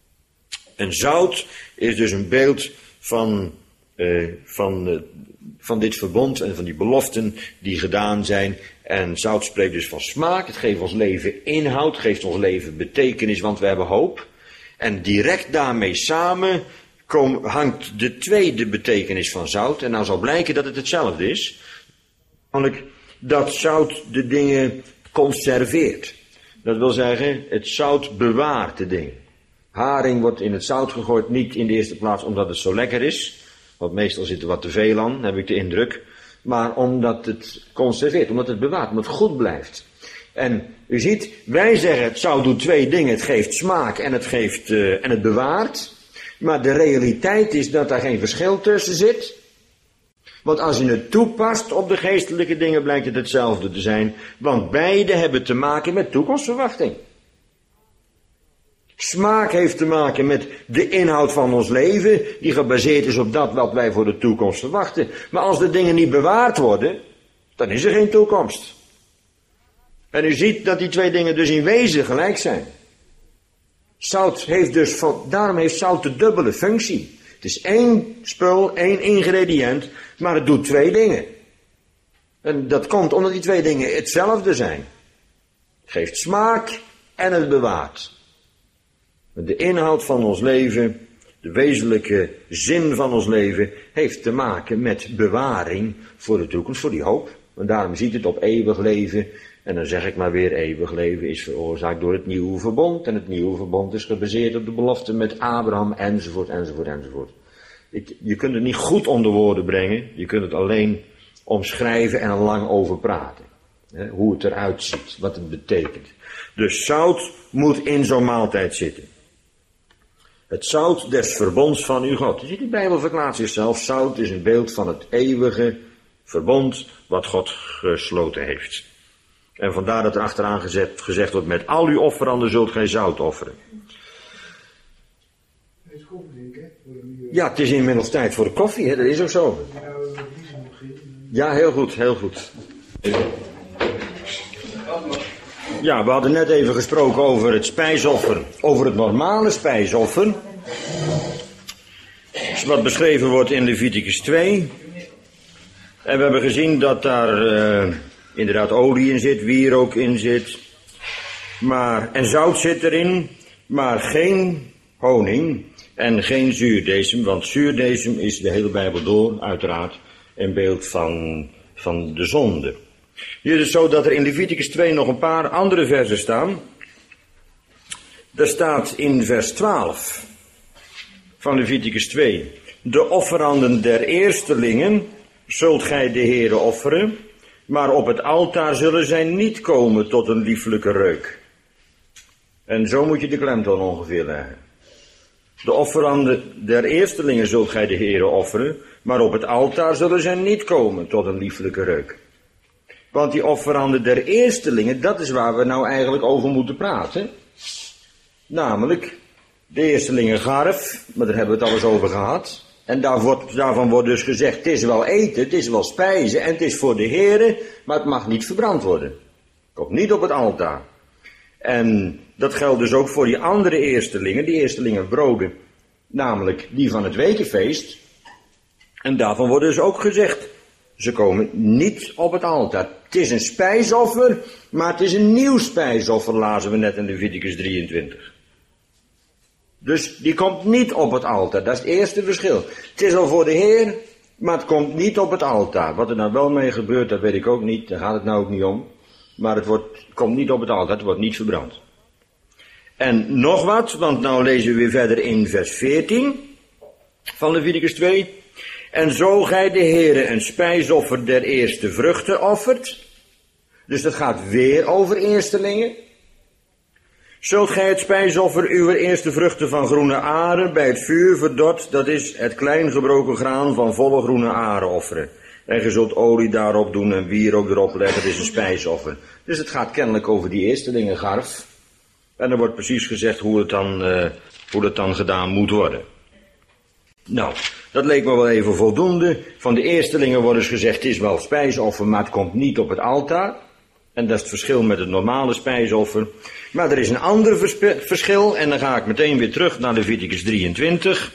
En zout is dus een beeld van, uh, van, uh, van dit verbond en van die beloften die gedaan zijn. En zout spreekt dus van smaak. Het geeft ons leven inhoud, het geeft ons leven betekenis, want we hebben hoop. En direct daarmee samen kom, hangt de tweede betekenis van zout. En nou zal blijken dat het hetzelfde is. Namelijk dat zout de dingen conserveert. Dat wil zeggen, het zout bewaart de dingen. Haring wordt in het zout gegooid, niet in de eerste plaats omdat het zo lekker is. Want meestal zit er wat te veel aan, heb ik de indruk. Maar omdat het conserveert, omdat het bewaart, omdat het goed blijft. En u ziet, wij zeggen het zout doet twee dingen. Het geeft smaak en het, geeft, uh, en het bewaart. Maar de realiteit is dat daar geen verschil tussen zit. Want als je het toepast op de geestelijke dingen blijkt het hetzelfde te zijn. Want beide hebben te maken met toekomstverwachting. Smaak heeft te maken met de inhoud van ons leven, die gebaseerd is op dat wat wij voor de toekomst verwachten. Maar als de dingen niet bewaard worden, dan is er geen toekomst. En u ziet dat die twee dingen dus in wezen gelijk zijn. Zout heeft dus, daarom heeft zout de dubbele functie. Het is één spul, één ingrediënt, maar het doet twee dingen. En dat komt omdat die twee dingen hetzelfde zijn. Het geeft smaak en het bewaart. De inhoud van ons leven, de wezenlijke zin van ons leven, heeft te maken met bewaring voor de toekomst, voor die hoop. En daarom ziet het op eeuwig leven. En dan zeg ik maar weer, eeuwig leven is veroorzaakt door het nieuwe verbond. En het nieuwe verbond is gebaseerd op de belofte met Abraham, enzovoort, enzovoort, enzovoort. Ik, je kunt het niet goed onder woorden brengen. Je kunt het alleen omschrijven en er lang over praten. Hè, hoe het eruit ziet, wat het betekent. Dus zout moet in zo'n maaltijd zitten. Het zout des verbonds van uw God. Je ziet, de Bijbel verklaart zichzelf. Zout is een beeld van het eeuwige verbond wat God gesloten heeft. En vandaar dat er achteraan gezet, gezegd wordt, met al uw offeranden zult gij zout offeren. Is koffie drinken, voor de Ja, het is inmiddels tijd voor de koffie, hè? Dat is ook zo. Ja, heel goed, heel goed. Ja, we hadden net even gesproken over het spijsoffer, over het normale spijsoffer. Wat beschreven wordt in Leviticus twee. En we hebben gezien dat daar uh, inderdaad olie in zit, wierook in zit. Maar, en zout zit erin, maar geen honing en geen zuurdesem. Want zuurdesem is de hele Bijbel door, uiteraard, een beeld van, van de zonde. Hier is het zo dat er in Leviticus twee nog een paar andere versen staan. Daar staat in vers twaalf van Leviticus twee. De offeranden der eerstelingen zult gij de Heere offeren, maar op het altaar zullen zij niet komen tot een lieflijke reuk. En zo moet je de klemtoon ongeveer leggen. De offeranden der eerstelingen zult gij de Heere offeren, maar op het altaar zullen zij niet komen tot een lieflijke reuk. Want die offeranden der eerstelingen, dat is waar we nou eigenlijk over moeten praten. Namelijk, de eerstelingen garf, maar daar hebben we het al eens over gehad. En daar wordt, daarvan wordt dus gezegd, het is wel eten, het is wel spijzen en het is voor de Heere, maar het mag niet verbrand worden. Het komt niet op het altaar. En dat geldt dus ook voor die andere eerstelingen, die eerstelingen broden, namelijk die van het wekenfeest. En daarvan wordt dus ook gezegd, ze komen niet op het altaar. Het is een spijsoffer, maar het is een nieuw spijsoffer, lazen we net in Leviticus drieëntwintig. Dus die komt niet op het altaar, dat is het eerste verschil. Het is al voor de Heer, maar het komt niet op het altaar. Wat er nou wel mee gebeurt, dat weet ik ook niet, daar gaat het nou ook niet om. Maar het wordt, komt niet op het altaar, het wordt niet verbrand. En nog wat, want nou lezen we weer verder in vers veertien van Leviticus twee. En zo gij de Heere een spijsoffer der eerste vruchten offert. Dus dat gaat weer over eerstelingen. Zult gij het spijsoffer uw eerste vruchten van groene aren bij het vuur verdord, dat is het klein gebroken graan van volle groene aren offeren. En ge zult olie daarop doen en wierook erop leggen, dat is een spijsoffer. Dus het gaat kennelijk over die eerstelingen garf. En er wordt precies gezegd hoe het dan, uh, hoe het dan gedaan moet worden. Nou, dat leek me wel even voldoende. Van de eerstelingen wordt dus gezegd, het is wel spijsoffer, maar het komt niet op het altaar. En dat is het verschil met het normale spijsoffer. Maar er is een ander verschil, en dan ga ik meteen weer terug naar Leviticus drieëntwintig.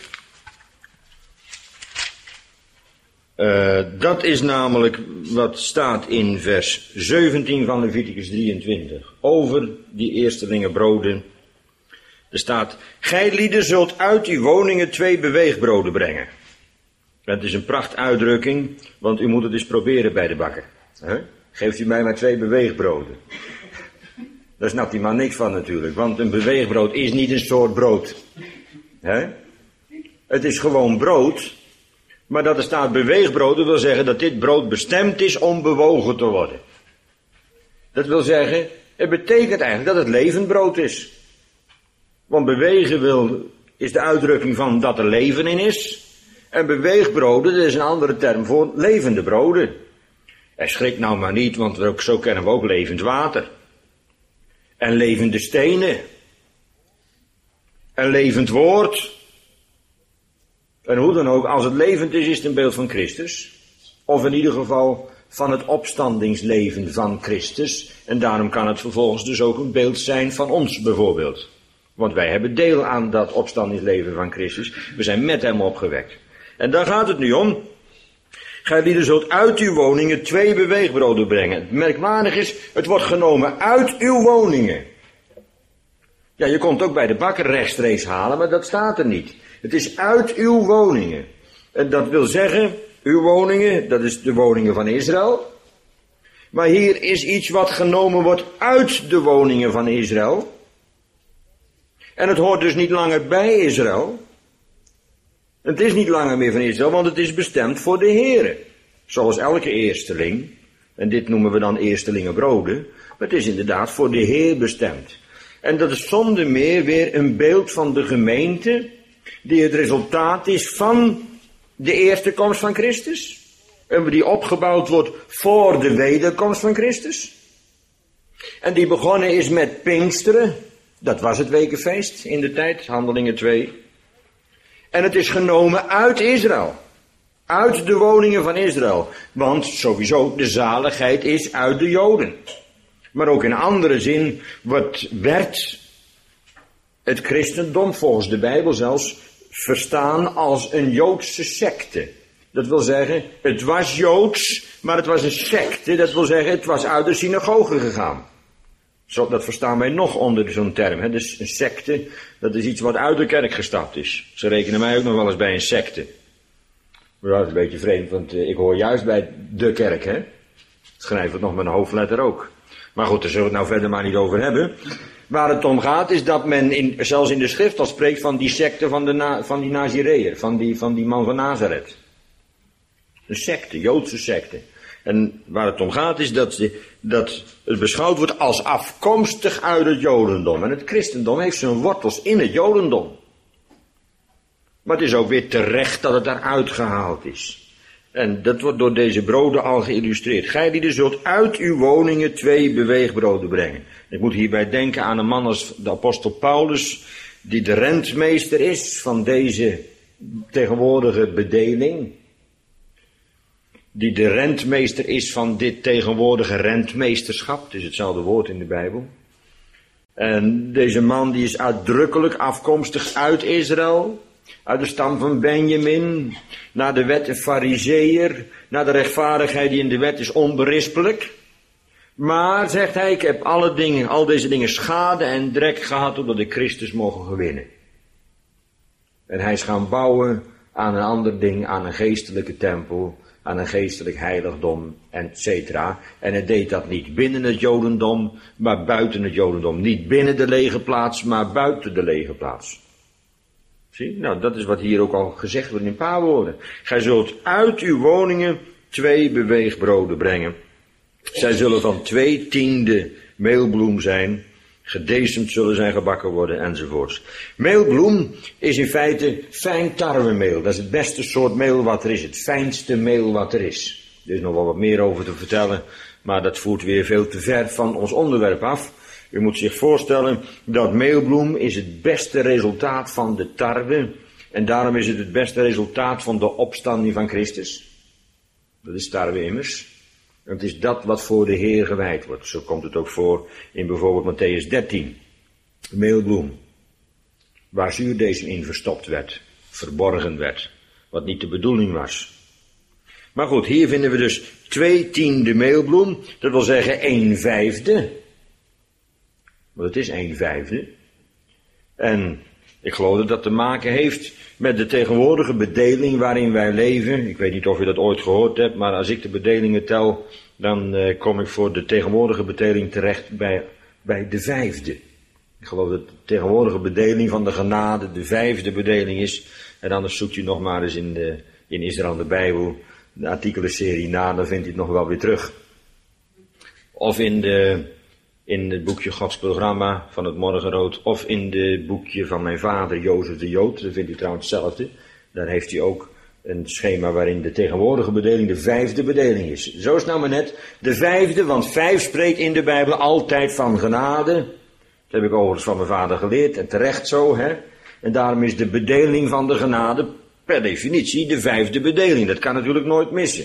Uh, dat is namelijk wat staat in vers zeventien van Leviticus drieëntwintig. Over die eerstelingen broden. Er staat, gij lieden zult uit uw woningen twee beweegbroden brengen. Dat is een prachtuitdrukking, want u moet het eens proberen bij de bakker. He? Geeft u mij maar twee beweegbroden. Daar snapt die man niks van natuurlijk, want een beweegbrood is niet een soort brood. He? Het is gewoon brood, maar dat er staat beweegbroden wil zeggen dat dit brood bestemd is om bewogen te worden. Dat wil zeggen, het betekent eigenlijk dat het levend brood is. Want bewegen wil, is de uitdrukking van dat er leven in is. En beweegbroden, dat is een andere term voor levende broden. En schrik nou maar niet, want we ook, zo kennen we ook levend water. En levende stenen. En levend woord. En hoe dan ook, als het levend is, is het een beeld van Christus. Of in ieder geval van het opstandingsleven van Christus. En daarom kan het vervolgens dus ook een beeld zijn van ons bijvoorbeeld. Want wij hebben deel aan dat opstandingsleven van Christus. We zijn met hem opgewekt. En daar gaat het nu om. Gij lieden zult uit uw woningen twee beweegbroden brengen. Het merkwaardig is, het wordt genomen uit uw woningen. Ja, je komt ook bij de bakker rechtstreeks halen, maar dat staat er niet. Het is uit uw woningen. En dat wil zeggen, uw woningen, dat is de woningen van Israël. Maar hier is iets wat genomen wordt uit de woningen van Israël. En het hoort dus niet langer bij Israël. Het is niet langer meer van Israël, want het is bestemd voor de Here. Zoals elke eersteling. En dit noemen we dan eerstelingenbroden. Maar het is inderdaad voor de Heer bestemd. En dat is zonder meer weer een beeld van de gemeente, die het resultaat is van de eerste komst van Christus. En die opgebouwd wordt voor de wederkomst van Christus. En die begonnen is met Pinksteren. Dat was het wekenfeest in de tijd, Handelingen twee. En het is genomen uit Israël. Uit de woningen van Israël. Want sowieso, de zaligheid is uit de Joden. Maar ook in andere zin wordt, werd het christendom volgens de Bijbel zelfs verstaan als een Joodse secte. Dat wil zeggen, het was Joods, maar het was een secte. Dat wil zeggen, het was uit de synagoge gegaan. Zo, dat verstaan wij nog onder zo'n term. Hè? Dus een secte, dat is iets wat uit de kerk gestapt is. Ze rekenen mij ook nog wel eens bij een secte. Maar dat is een beetje vreemd, want uh, ik hoor juist bij de kerk, hè. Schrijf het nog met een hoofdletter ook. Maar goed, daar zullen we het nou verder maar niet over hebben. Waar het om gaat is dat men in, zelfs in de schrift al spreekt van die secte van, de na, van die Nazireër, van die, van die man van Nazareth. Een secte, Joodse secte. En waar het om gaat is dat, dat het beschouwd wordt als afkomstig uit het Jodendom. En het christendom heeft zijn wortels in het Jodendom. Maar het is ook weer terecht dat het daaruit gehaald is. En dat wordt door deze broden al geïllustreerd. Gij die er zult uit uw woningen twee beweegbroden brengen. Ik moet hierbij denken aan een man als de apostel Paulus, die de rentmeester is van deze tegenwoordige bedeling. Die de rentmeester is van dit tegenwoordige rentmeesterschap. Het is hetzelfde woord in de Bijbel. En deze man die is uitdrukkelijk afkomstig uit Israël. Uit de stam van Benjamin. Naar de wet een farizeeër. Naar de rechtvaardigheid die in de wet is onberispelijk. Maar, zegt hij, ik heb alle dingen, al deze dingen schade en drek gehad, opdat ik Christus mogen gewinnen. En hij is gaan bouwen aan een ander ding, aan een geestelijke tempel, aan een geestelijk heiligdom, et cetera. En hij deed dat niet binnen het Jodendom, maar buiten het Jodendom. Niet binnen de lege plaats, maar buiten de lege plaats. Zie, nou dat is wat hier ook al gezegd wordt in een paar woorden. Gij zult uit uw woningen twee beweegbroden brengen. Zij zullen van twee tiende meelbloem zijn, gedecemd zullen zijn gebakken worden, enzovoorts. Meelbloem is in feite fijn tarwemeel. Dat is het beste soort meel wat er is, het fijnste meel wat er is. Er is nog wel wat meer over te vertellen, maar dat voert weer veel te ver van ons onderwerp af. U moet zich voorstellen dat meelbloem is het beste resultaat van de tarwe. En daarom is het het beste resultaat van de opstanding van Christus. Dat is tarwe immers. En het is dat wat voor de Heer gewijd wordt. Zo komt het ook voor in bijvoorbeeld Matthäus dertien. Meelbloem. Waar zuurdesem in verstopt werd. Verborgen werd. Wat niet de bedoeling was. Maar goed, hier vinden we dus twee tiende meelbloem. Dat wil zeggen een vijfde. Want het is een vijfde. En ik geloof dat dat te maken heeft met de tegenwoordige bedeling waarin wij leven. Ik weet niet of je dat ooit gehoord hebt, maar als ik de bedelingen tel, dan uh, kom ik voor de tegenwoordige bedeling terecht bij, bij de vijfde. Ik geloof dat de tegenwoordige bedeling van de genade de vijfde bedeling is. En anders zoekt u nog maar eens in, de, in Israël de Bijbel, de artikelenserie na, dan vindt u het nog wel weer terug. Of in de... in het boekje Gods programma van het Morgenrood, of in het boekje van mijn vader Jozef de Jood, dat vindt u trouwens hetzelfde. Daar heeft hij ook een schema waarin de tegenwoordige bedeling de vijfde bedeling is. Zo is nou maar net de vijfde, want vijf spreekt in de Bijbel altijd van genade. Dat heb ik overigens van mijn vader geleerd, en terecht zo, hè. En daarom is de bedeling van de genade per definitie de vijfde bedeling. Dat kan natuurlijk nooit missen.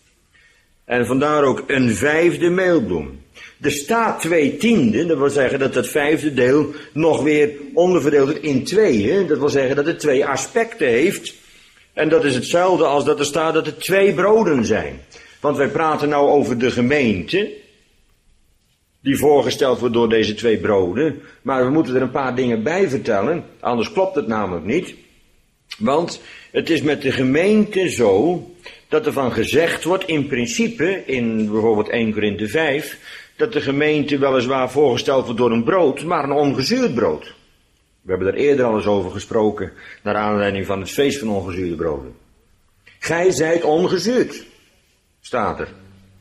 En vandaar ook een vijfde meelbloem. Er staat twee tienden, dat wil zeggen dat het vijfde deel nog weer onderverdeeld wordt in tweeën. Dat wil zeggen dat het twee aspecten heeft. En dat is hetzelfde als dat er staat dat er twee broden zijn. Want wij praten nou over de gemeente. die voorgesteld wordt door deze twee broden. Maar we moeten er een paar dingen bij vertellen, anders klopt het namelijk niet. Want het is met de gemeente zo dat er van gezegd wordt, in principe, in bijvoorbeeld eerste Korinthe vijf, dat de gemeente weliswaar voorgesteld wordt door een brood, maar een ongezuurd brood. We hebben er eerder al eens over gesproken, naar aanleiding van het feest van ongezuurde broden. Gij zijt ongezuurd, staat er.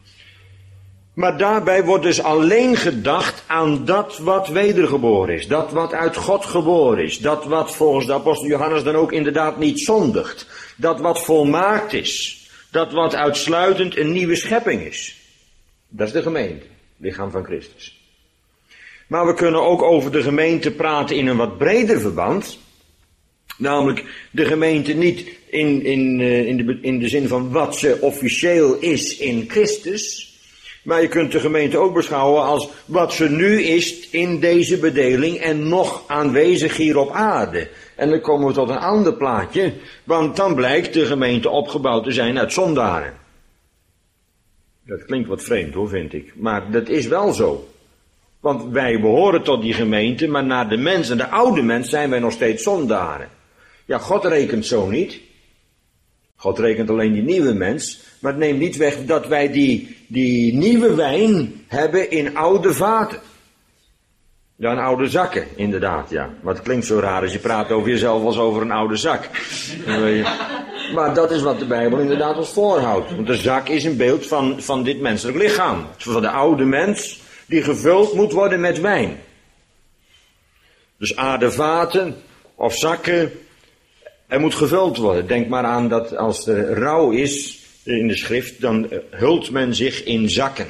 Maar daarbij wordt dus alleen gedacht aan dat wat wedergeboren is. Dat wat uit God geboren is. Dat wat volgens de apostel Johannes dan ook inderdaad niet zondigt. Dat wat volmaakt is. Dat wat uitsluitend een nieuwe schepping is. Dat is de gemeente, lichaam van Christus. Maar we kunnen ook over de gemeente praten in een wat breder verband. Namelijk de gemeente niet in, in, in, de, in de zin van wat ze officieel is in Christus. Maar je kunt de gemeente ook beschouwen als wat ze nu is in deze bedeling en nog aanwezig hier op aarde. En dan komen we tot een ander plaatje, want dan blijkt de gemeente opgebouwd te zijn uit zondaren. Dat klinkt wat vreemd hoor, vind ik. Maar dat is wel zo. Want wij behoren tot die gemeente, maar naar de mens en de oude mens zijn wij nog steeds zondaren. Ja, God rekent zo niet. God rekent alleen die nieuwe mens. Maar het neemt niet weg dat wij die, die nieuwe wijn hebben in oude vaten. Ja, in oude zakken, inderdaad, ja. Maar het klinkt zo raar als je praat over jezelf als over een oude zak. Maar dat is wat de Bijbel inderdaad ons voorhoudt. Want de zak is een beeld van, van dit menselijk lichaam. Van de oude mens die gevuld moet worden met wijn. Dus aardevaten of zakken, er moet gevuld worden. Denk maar aan dat als er rouw is in de schrift, dan hult men zich in zakken.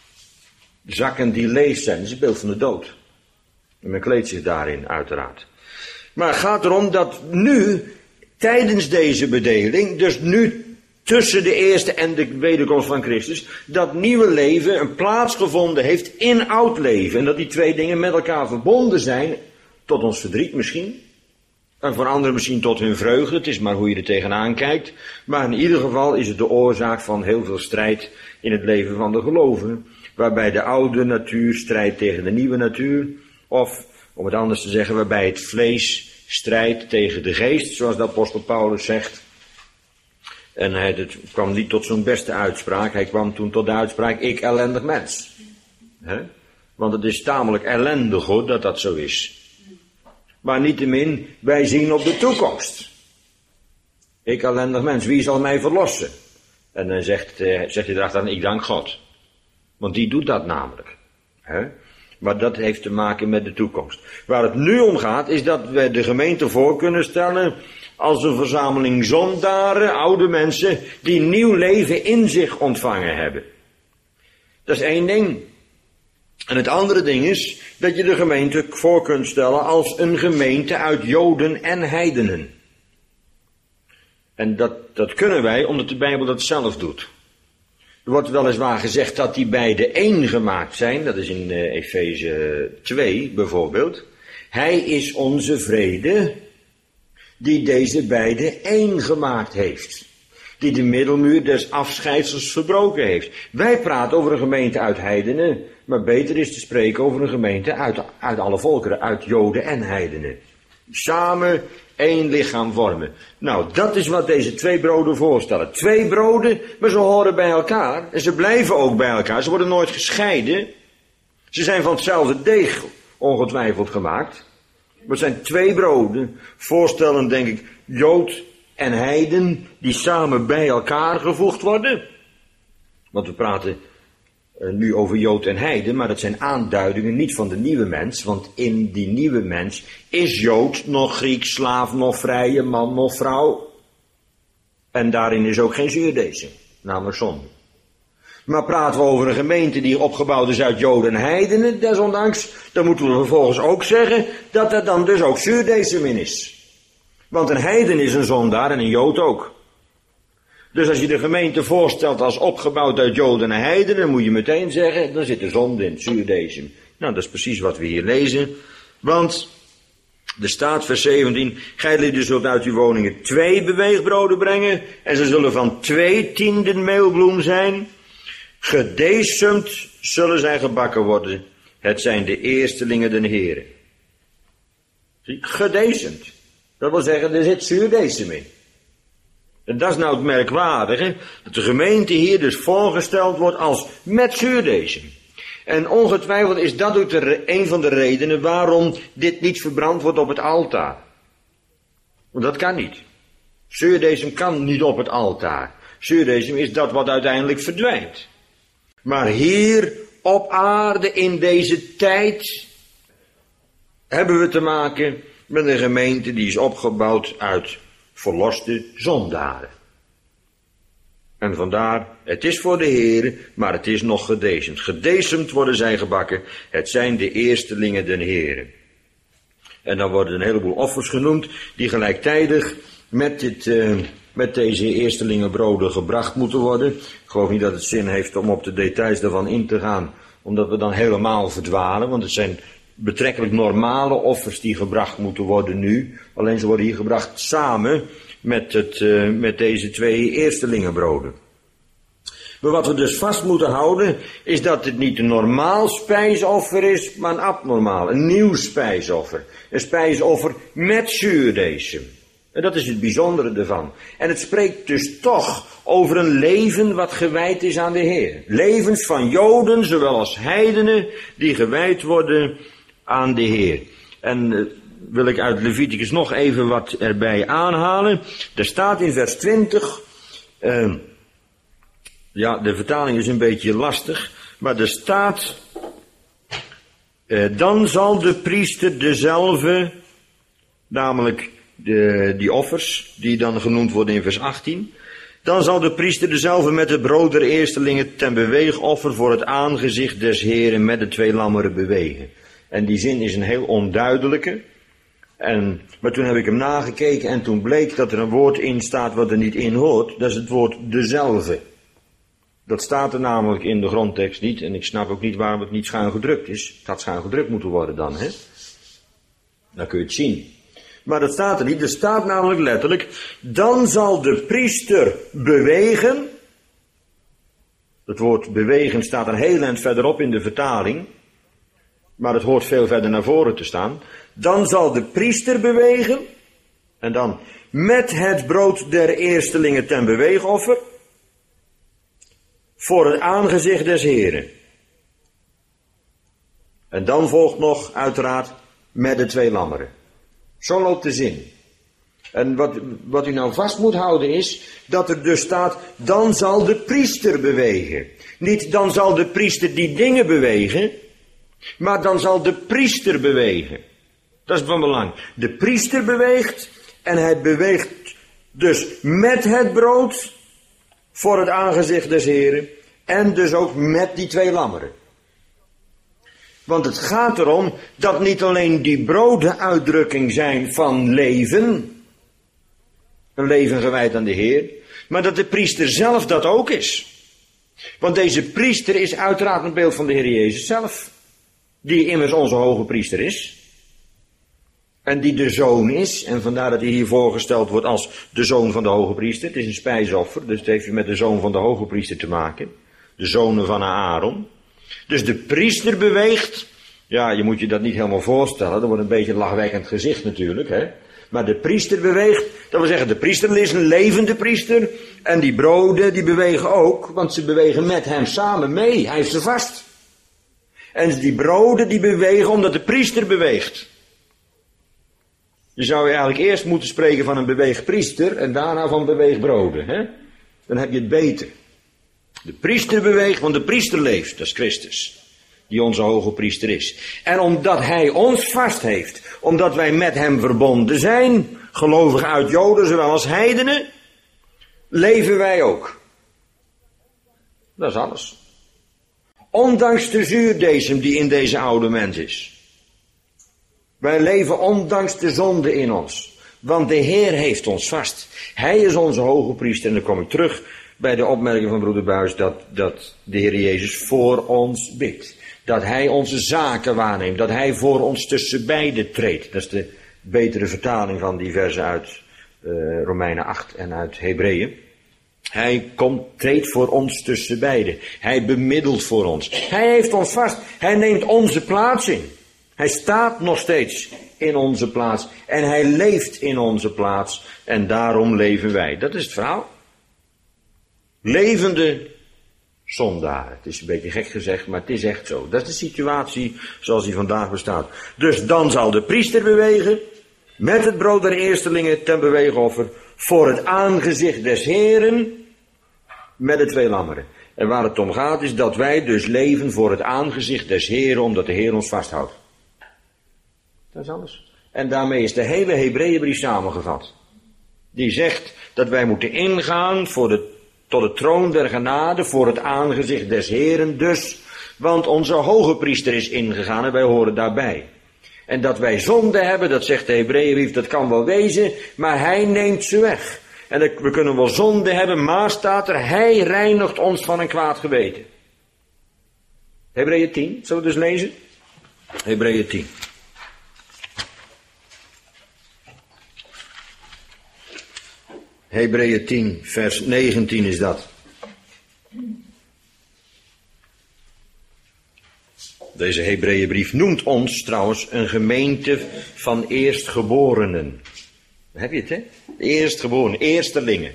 Zakken die leeg zijn, dat is het beeld van de dood. En men kleedt zich daarin, uiteraard. Maar het gaat erom dat nu, tijdens deze bedeling, dus nu tussen de eerste en de wederkomst van Christus, dat nieuwe leven een plaats gevonden heeft in oud leven. En dat die twee dingen met elkaar verbonden zijn, tot ons verdriet misschien. En voor anderen misschien tot hun vreugde, het is maar hoe je er tegenaan kijkt. Maar in ieder geval is het de oorzaak van heel veel strijd in het leven van de gelovigen. Waarbij de oude natuur strijdt tegen de nieuwe natuur. Of, om het anders te zeggen, waarbij het vlees strijdt tegen de geest, zoals de apostel Paulus zegt. En hij het kwam niet tot zo'n beste uitspraak, hij kwam toen tot de uitspraak, ik ellendig mens. He? Want het is tamelijk ellendig hoor, dat dat zo is. Maar niettemin, wij zien op de toekomst. Ik ellendig mens, wie zal mij verlossen? En dan zegt, eh, zegt hij erachter, ik dank God. Want die doet dat namelijk. He? Maar dat heeft te maken met de toekomst. Waar het nu om gaat, is dat we de gemeente voor kunnen stellen als een verzameling zondaren, oude mensen, die nieuw leven in zich ontvangen hebben. Dat is één ding. En het andere ding is dat je de gemeente voor kunt stellen als een gemeente uit Joden en heidenen. En dat, dat kunnen wij omdat de Bijbel dat zelf doet. Er wordt weliswaar gezegd dat die beide één gemaakt zijn, dat is in uh, Efeze twee bijvoorbeeld. Hij is onze vrede, die deze beide één gemaakt heeft. Die de middelmuur des afscheidsels verbroken heeft. Wij praten over een gemeente uit heidenen, maar beter is te spreken over een gemeente uit, uit alle volkeren, uit Joden en heidenen. Samen één lichaam vormen. Nou, dat is wat deze twee broden voorstellen. Twee broden, maar ze horen bij elkaar. En ze blijven ook bij elkaar. Ze worden nooit gescheiden. Ze zijn van hetzelfde deeg ongetwijfeld gemaakt. Maar het zijn twee broden, voorstellen denk ik Jood en heiden, die samen bij elkaar gevoegd worden. Want we praten uh, nu over Jood en heiden, maar dat zijn aanduidingen niet van de nieuwe mens. Want in die nieuwe mens is Jood nog Griek, slaaf, nog vrije man, nog vrouw. En daarin is ook geen zuurdeesem, namelijk zonde. Maar praten we over een gemeente die opgebouwd is uit Joden en heidenen, desondanks, dan moeten we vervolgens ook zeggen dat er dan dus ook zuurdeesem in is. Want een heiden is een zondaar en een Jood ook. Dus als je de gemeente voorstelt als opgebouwd uit Joden en heidenen, dan moet je meteen zeggen, dan zit er zonde in, zuurdeesem. Nou, dat is precies wat we hier lezen. Want, er staat vers zeventien, gij lieden zult uit uw woningen twee beweegbroden brengen, en ze zullen van twee tienden meelbloem zijn. Gedeesumd zullen zij gebakken worden. Het zijn de eerstelingen den Heere. Zie, gedecemd. Dat wil zeggen, er zit zuurdecem in. En dat is nou het merkwaardige, dat de gemeente hier dus voorgesteld wordt als met zuurdecem. En ongetwijfeld is dat ook de, een van de redenen waarom dit niet verbrand wordt op het altaar. Want dat kan niet. Zuurdecem kan niet op het altaar. Zuurdecem is dat wat uiteindelijk verdwijnt. Maar hier op aarde in deze tijd hebben we te maken met een gemeente die is opgebouwd uit verloste zondaren. En vandaar, het is voor de Heere, maar het is nog gedecemd. Gedecemd worden zij gebakken, het zijn de eerstelingen den Heere. En dan worden een heleboel offers genoemd, die gelijktijdig met, dit, uh, met deze eerstelingenbroden gebracht moeten worden. Ik geloof niet dat het zin heeft om op de details daarvan in te gaan, omdat we dan helemaal verdwalen, want het zijn betrekkelijk normale offers die gebracht moeten worden nu. Alleen ze worden hier gebracht samen met, het, uh, met deze twee eerstelingenbroden. Maar wat we dus vast moeten houden, is dat het niet een normaal spijsoffer is, maar een abnormaal, een nieuw spijsoffer. Een spijsoffer met zuurdecem. En dat is het bijzondere ervan. En het spreekt dus toch over een leven wat gewijd is aan de Heer. Levens van Joden, zowel als heidenen, die gewijd worden aan de Heer. En uh, wil ik uit Leviticus nog even wat erbij aanhalen. Er staat in vers twintig, uh, ja, de vertaling is een beetje lastig, maar er staat, uh, dan zal de priester dezelfde, namelijk de, die offers, die dan genoemd worden in vers achttien, dan zal de priester dezelfde met het brood der eerstelingen ten beweegoffer voor het aangezicht des Heeren met de twee lammeren bewegen. En die zin is een heel onduidelijke. En, maar toen heb ik hem nagekeken en toen bleek dat er een woord in staat wat er niet in hoort. Dat is het woord dezelfde. Dat staat er namelijk in de grondtekst niet. En ik snap ook niet waarom het niet schuin gedrukt is. Het had schuin gedrukt moeten worden dan, hè. Dan kun je het zien. Maar dat staat er niet. Er staat namelijk letterlijk, dan zal de priester bewegen. Het woord bewegen staat een heel eind verderop in de vertaling. Maar het hoort veel verder naar voren te staan. Dan zal de priester bewegen. En dan met het brood der eerstelingen ten beweegoffer. Voor het aangezicht des Heren. En dan volgt nog uiteraard met de twee lammeren. Zo loopt de zin. En wat, wat u nou vast moet houden is, dat er dus staat, dan zal de priester bewegen. Niet dan zal de priester die dingen bewegen, maar dan zal de priester bewegen. Dat is van belang. De priester beweegt en hij beweegt dus met het brood voor het aangezicht des Heren en dus ook met die twee lammeren. Want het gaat erom dat niet alleen die broden uitdrukking zijn van leven, een leven gewijd aan de Heer, maar dat de priester zelf dat ook is. Want deze priester is uiteraard een beeld van de Heer Jezus zelf, die immers onze hoge priester is. En die de zoon is, en vandaar dat hij hier voorgesteld wordt als de zoon van de hoge priester. Het is een spijsoffer, dus het heeft met de zoon van de hoge priester te maken. De zonen van Aaron. Dus de priester beweegt, ja, je moet je dat niet helemaal voorstellen, dat wordt een beetje een lachwekkend gezicht natuurlijk, hè. Maar de priester beweegt, dat wil zeggen, de priester is een levende priester, en die broden die bewegen ook, want ze bewegen met hem samen mee, hij heeft ze vast. En die broden die bewegen omdat de priester beweegt. Je zou eigenlijk eerst moeten spreken van een beweegpriester en daarna van beweegbroden, hè. Dan heb je het beter. De priester beweegt, want de priester leeft, dat is Christus, die onze hoge priester is. En omdat hij ons vast heeft, omdat wij met hem verbonden zijn, gelovigen uit Joden zowel als heidenen, leven wij ook. Dat is alles. Ondanks de zuurdecem die in deze oude mens is. Wij leven ondanks de zonde in ons. Want de Heer heeft ons vast. Hij is onze hoge priester. En dan kom ik terug bij de opmerking van broeder Buis dat, dat de Heer Jezus voor ons bidt. Dat Hij onze zaken waarneemt. Dat Hij voor ons tussen beiden treedt. Dat is de betere vertaling van die versen uit uh, Romeinen acht en uit Hebreeën. Hij komt, treedt voor ons tussen beiden. Hij bemiddelt voor ons. Hij heeft ons vast. Hij neemt onze plaats in. Hij staat nog steeds in onze plaats. En hij leeft in onze plaats. En daarom leven wij. Dat is het verhaal. Levende zondaren. Het is een beetje gek gezegd, maar het is echt zo. Dat is de situatie zoals die vandaag bestaat. Dus dan zal de priester bewegen, met het brood der eerstelingen ten beweegoffer, voor het aangezicht des Heren, met de twee lammeren. En waar het om gaat is dat wij dus leven voor het aangezicht des Heren, omdat de Heer ons vasthoudt. Dat is alles. En daarmee is de hele Hebreeënbrief samengevat. Die zegt dat wij moeten ingaan voor de, tot de troon der genade, voor het aangezicht des Heren dus. Want onze hoge priester is ingegaan en wij horen daarbij. En dat wij zonde hebben, dat zegt de Hebreeënbrief, dat kan wel wezen, maar hij neemt ze weg. En we kunnen wel zonde hebben, maar staat er, hij reinigt ons van een kwaad geweten. Hebreeën tien, zullen we dus lezen? Hebreeën tien. Hebreeën tien, vers negentien is dat. Deze Hebreeënbrief noemt ons trouwens een gemeente van eerstgeborenen. Heb je het, hè? Eerstgeborenen, eerstelingen.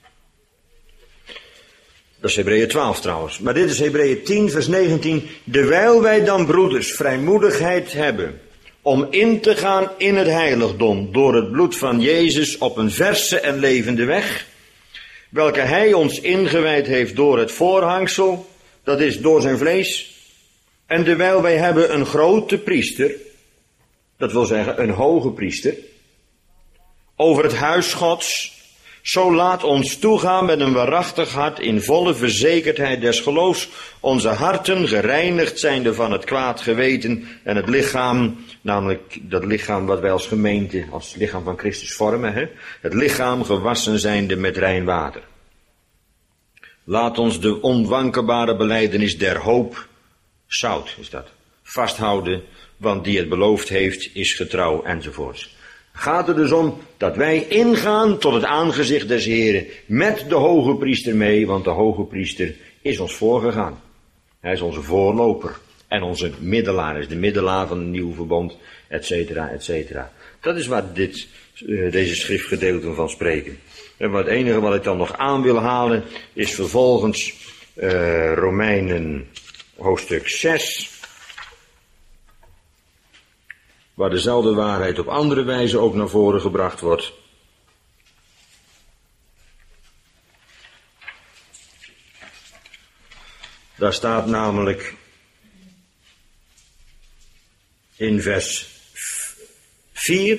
Dat is Hebreeën twaalf trouwens. Maar dit is Hebreeën tien, vers negentien. Dewijl wij dan, broeders, vrijmoedigheid hebben om in te gaan in het heiligdom door het bloed van Jezus op een verse en levende weg, welke hij ons ingewijd heeft door het voorhangsel, dat is door zijn vlees. En terwijl wij hebben een grote priester, dat wil zeggen een hoge priester, over het huis Gods, zo laat ons toegaan met een waarachtig hart in volle verzekerdheid des geloofs, onze harten gereinigd zijnde van het kwaad geweten en het lichaam, namelijk dat lichaam wat wij als gemeente, als lichaam van Christus vormen, hè? Het lichaam gewassen zijnde met rein water. Laat ons de onwankelbare belijdenis der hoop, zout is dat, vasthouden, want die het beloofd heeft is getrouw enzovoorts. Gaat er dus om dat wij ingaan tot het aangezicht des Heren met de hoge priester mee, want de hoge priester is ons voorgegaan. Hij is onze voorloper en onze middelaar, is de middelaar van het nieuwe verbond, et cetera, et cetera. Dat is waar dit, uh, deze schriftgedeelten van spreken. En wat het enige wat ik dan nog aan wil halen is vervolgens uh, Romeinen hoofdstuk zes. Waar dezelfde waarheid op andere wijze ook naar voren gebracht wordt. Daar staat namelijk in vers vier.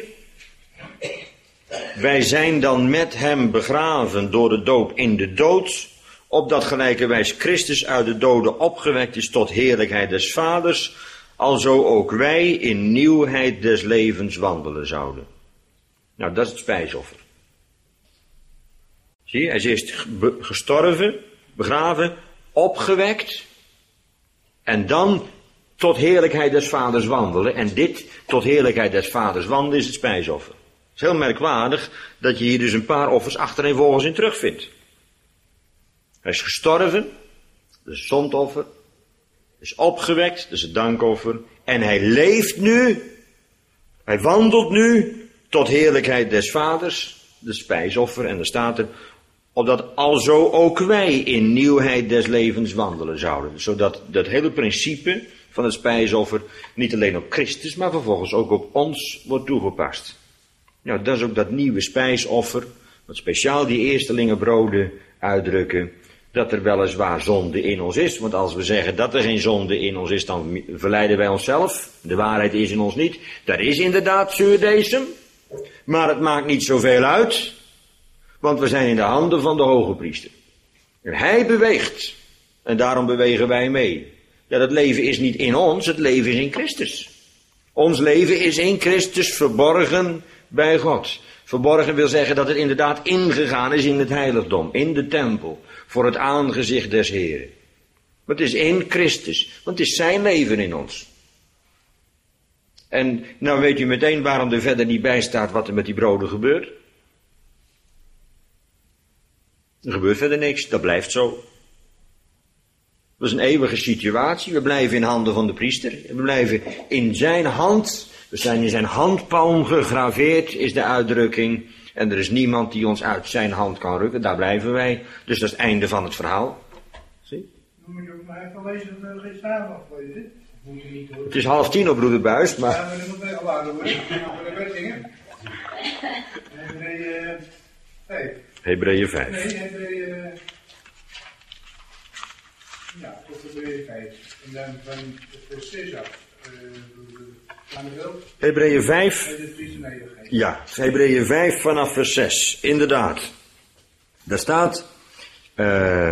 Wij zijn dan met hem begraven door de doop in de dood, opdat gelijkerwijs Christus uit de doden opgewekt is tot heerlijkheid des Vaders, alzo ook wij in nieuwheid des levens wandelen zouden. Nou, dat is het spijsoffer. Zie je, hij is eerst gestorven, begraven, opgewekt, en dan tot heerlijkheid des Vaders wandelen. En dit, tot heerlijkheid des Vaders wandelen, is het spijsoffer. Het is heel merkwaardig dat je hier dus een paar offers achtereenvolgens in terugvindt. Hij is gestorven, dat is het zondoffer. Is opgewekt, dat is het dankoffer. En hij leeft nu, hij wandelt nu tot heerlijkheid des Vaders, de spijsoffer. En er staat er, opdat alzo ook wij in nieuwheid des levens wandelen zouden. Zodat dat hele principe van het spijsoffer niet alleen op Christus, maar vervolgens ook op ons wordt toegepast. Nou, dat is ook dat nieuwe spijsoffer, wat speciaal die eerstelingenbroden uitdrukken, dat er weliswaar zonde in ons is. Want als we zeggen dat er geen zonde in ons is, dan verleiden wij onszelf. De waarheid is in ons niet. Er is inderdaad zuurdesem, maar het maakt niet zoveel uit, want we zijn in de handen van de hoge priester. En hij beweegt, en daarom bewegen wij mee. Ja, dat leven is niet in ons, het leven is in Christus. Ons leven is in Christus verborgen bij God. Verborgen wil zeggen dat het inderdaad ingegaan is in het heiligdom, in de tempel, voor het aangezicht des Heren. Maar het is in Christus, want het is zijn leven in ons. En nou weet u meteen waarom er verder niet bij staat wat er met die broden gebeurt. Er gebeurt verder niks, dat blijft zo. Dat is een eeuwige situatie. We blijven in handen van de priester. We blijven in zijn hand. We zijn in zijn handpalm gegraveerd, is de uitdrukking. En er is niemand die ons uit zijn hand kan rukken. Daar blijven wij. Dus dat is het einde van het verhaal. Zie? Dan moet je ook maar even lezen dat we geen samen aflezen. Moet je niet hoor. Het is half tien op broeder Buis, maar... Ja, maar dat moet wel later worden. Maar dat weet dingen. Hebreeën vijf. Hebreeën vijf. Nee, Hebreeën... Ja, tot Hebreeën vijf. En dan van vers zes af. Gaan we wel? Hebreeën vijf. Bij de priester eeuwigheid. Ja, Hebreeën vijf vanaf vers zes. Inderdaad. Daar staat... Uh,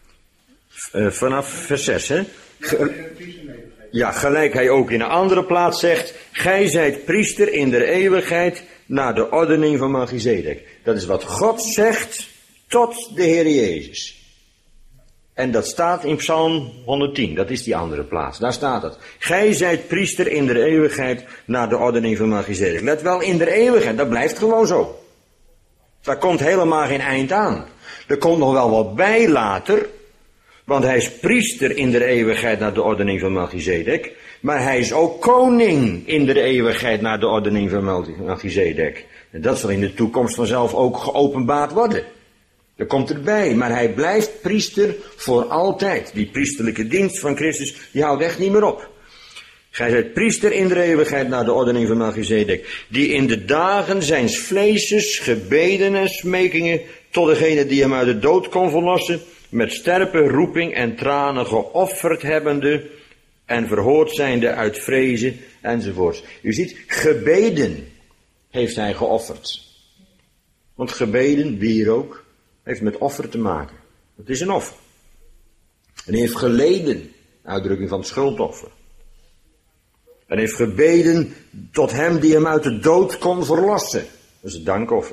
uh, vanaf vers zes, hè? Ge- ja, gelijk hij ook in een andere plaats zegt... Gij zijt priester in der eeuwigheid... naar de ordening van Melchizedek. Dat is wat God zegt tot de Heer Jezus. En dat staat in Psalm honderdtien, dat is die andere plaats. Daar staat het. Gij zijt priester in der eeuwigheid naar de ordening van Melchizedek. Let wel, in der eeuwigheid, dat blijft gewoon zo. Daar komt helemaal geen eind aan. Er komt nog wel wat bij later, want hij is priester in der eeuwigheid naar de ordening van Melchizedek. Maar hij is ook koning in de eeuwigheid naar de ordening van Melchizedek. En dat zal in de toekomst vanzelf ook geopenbaard worden. Dat komt erbij, maar hij blijft priester voor altijd. Die priesterlijke dienst van Christus, die houdt echt niet meer op. Gij zijt priester in de eeuwigheid naar de ordening van Melchizedek, die in de dagen zijns vleeses gebeden en smekingen tot degene die hem uit de dood kon verlossen, met sterpe roeping en tranen geofferd hebbende en verhoord zijnde uit vrezen enzovoorts. U ziet, gebeden heeft hij geofferd. Want gebeden, wie ook, heeft met offer te maken. Het is een offer. En hij heeft geleden, uitdrukking van het schuldoffer. En heeft gebeden tot hem die hem uit de dood kon verlossen. Dat is het dankoffer.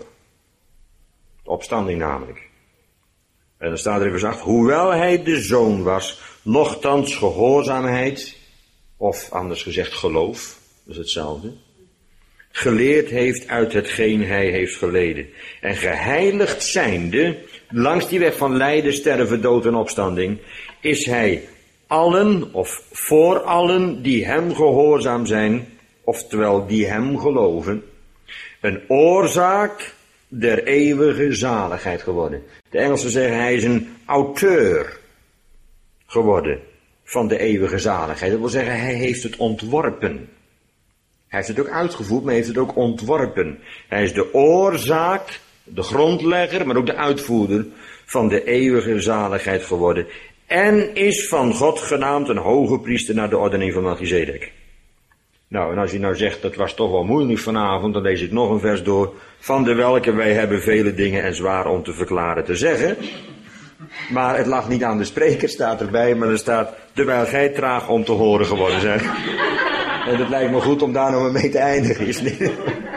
De opstanding namelijk. En dan staat er in vers acht, hoewel hij de zoon was, nochtans gehoorzaamheid, of anders gezegd geloof, dat is hetzelfde, geleerd heeft uit hetgeen hij heeft geleden. En geheiligd zijnde, langs die weg van lijden, sterven, dood en opstanding, is hij allen, of voor allen die hem gehoorzaam zijn, oftewel die hem geloven, een oorzaak der eeuwige zaligheid geworden. De Engelsen zeggen hij is een auteur geworden van de eeuwige zaligheid. Dat wil zeggen hij heeft het ontworpen. Hij heeft het ook uitgevoerd, maar hij heeft het ook ontworpen. Hij is de oorzaak, de grondlegger, maar ook de uitvoerder van de eeuwige zaligheid geworden. En is van God genaamd een hoge priester naar de ordening van Melchizedek. Nou, en als je nou zegt, dat was toch wel moeilijk vanavond, dan lees ik nog een vers door. Van de welke wij hebben vele dingen en zwaar om te verklaren te zeggen. Maar het lag niet aan de spreker, staat erbij, maar er staat, terwijl gij traag om te horen geworden zijn. En het lijkt me goed om daar nog maar mee te eindigen, is het niet?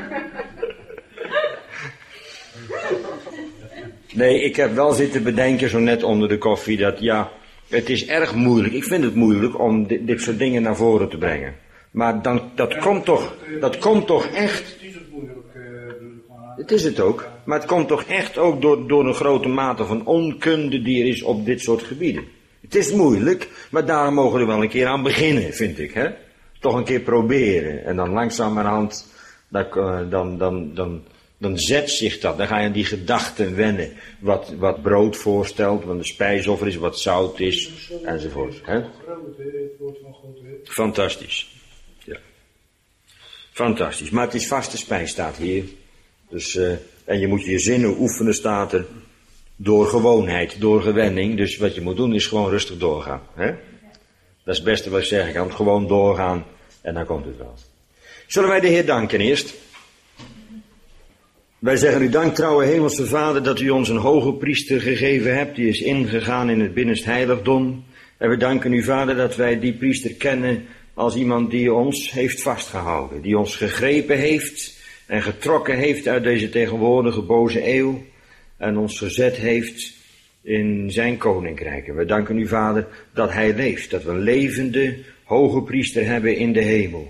Nee, ik heb wel zitten bedenken zo net onder de koffie dat ja, het is erg moeilijk. Ik vind het moeilijk om dit, dit soort dingen naar voren te brengen. Maar dan, dat ja, komt toch, dat komt toch echt... Het is ook moeilijk, uh, het is het ook, maar het komt toch echt ook door, door een grote mate van onkunde die er is op dit soort gebieden. Het is moeilijk, maar daarom mogen we er wel een keer aan beginnen, vind ik, hè. Toch een keer proberen. En dan langzamerhand, dan, dan, dan, dan, dan zet zich dat. Dan ga je aan die gedachten wennen. Wat, wat brood voorstelt, wat een spijsoffer is, wat zout is, enzovoort. Hè? Fantastisch. Ja. Fantastisch. Maar het is vaste spijs, staat hier. Dus, uh, en je moet je zinnen oefenen, staat er. Door gewoonheid, door gewenning. Dus wat je moet doen is gewoon rustig doorgaan. Hè? Dat is het beste wat ik zeggen kan. Gewoon doorgaan en dan komt het wel. Zullen wij de Heer danken eerst? Wij zeggen u dank, trouwe hemelse Vader, dat u ons een hoge priester gegeven hebt. Die is ingegaan in het binnenst heiligdom. En we danken u, Vader, dat wij die priester kennen als iemand die ons heeft vastgehouden. Die ons gegrepen heeft en getrokken heeft uit deze tegenwoordige boze eeuw. En ons gezet heeft in zijn koninkrijk. En we danken u, Vader, dat hij leeft. Dat we een levende hoge priester hebben in de hemel.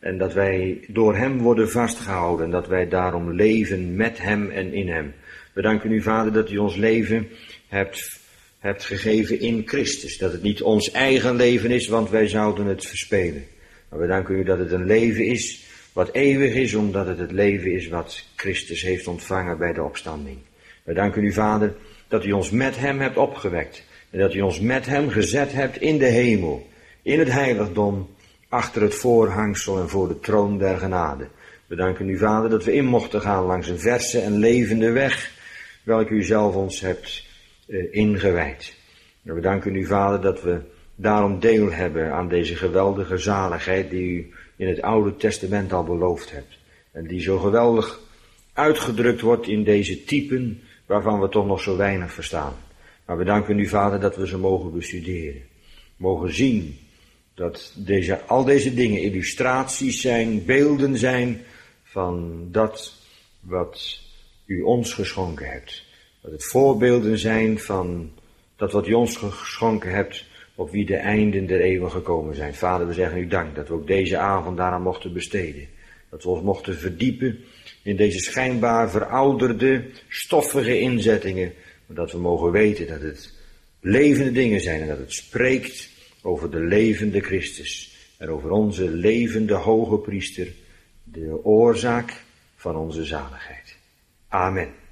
En dat wij door hem worden vastgehouden. En dat wij daarom leven met hem en in hem. We danken u, Vader, dat u ons leven hebt, hebt gegeven in Christus. Dat het niet ons eigen leven is, want wij zouden het verspelen. Maar we danken u dat het een leven is wat eeuwig is, omdat het het leven is wat Christus heeft ontvangen bij de opstanding. We danken u, Vader, dat u ons met hem hebt opgewekt. En dat u ons met hem gezet hebt in de hemel, in het heiligdom, achter het voorhangsel en voor de troon der genade. We danken u, Vader, dat we in mochten gaan langs een verse en levende weg, welke u zelf ons hebt uh, ingewijd. En we danken u, Vader, dat we daarom deel hebben aan deze geweldige zaligheid die u in het Oude Testament al beloofd hebt. En die zo geweldig uitgedrukt wordt in deze typen waarvan we toch nog zo weinig verstaan. Maar we danken u, Vader, dat we ze mogen bestuderen. Mogen zien dat deze, al deze dingen illustraties zijn, beelden zijn van dat wat u ons geschonken hebt. Dat het voorbeelden zijn van dat wat u ons geschonken hebt, op wie de einden der eeuwen gekomen zijn. Vader, we zeggen u dank dat we ook deze avond daaraan mochten besteden. Dat we ons mochten verdiepen in deze schijnbaar verouderde, stoffige inzettingen. Maar dat we mogen weten dat het levende dingen zijn en dat het spreekt over de levende Christus. En over onze levende hoge priester, de oorzaak van onze zaligheid. Amen.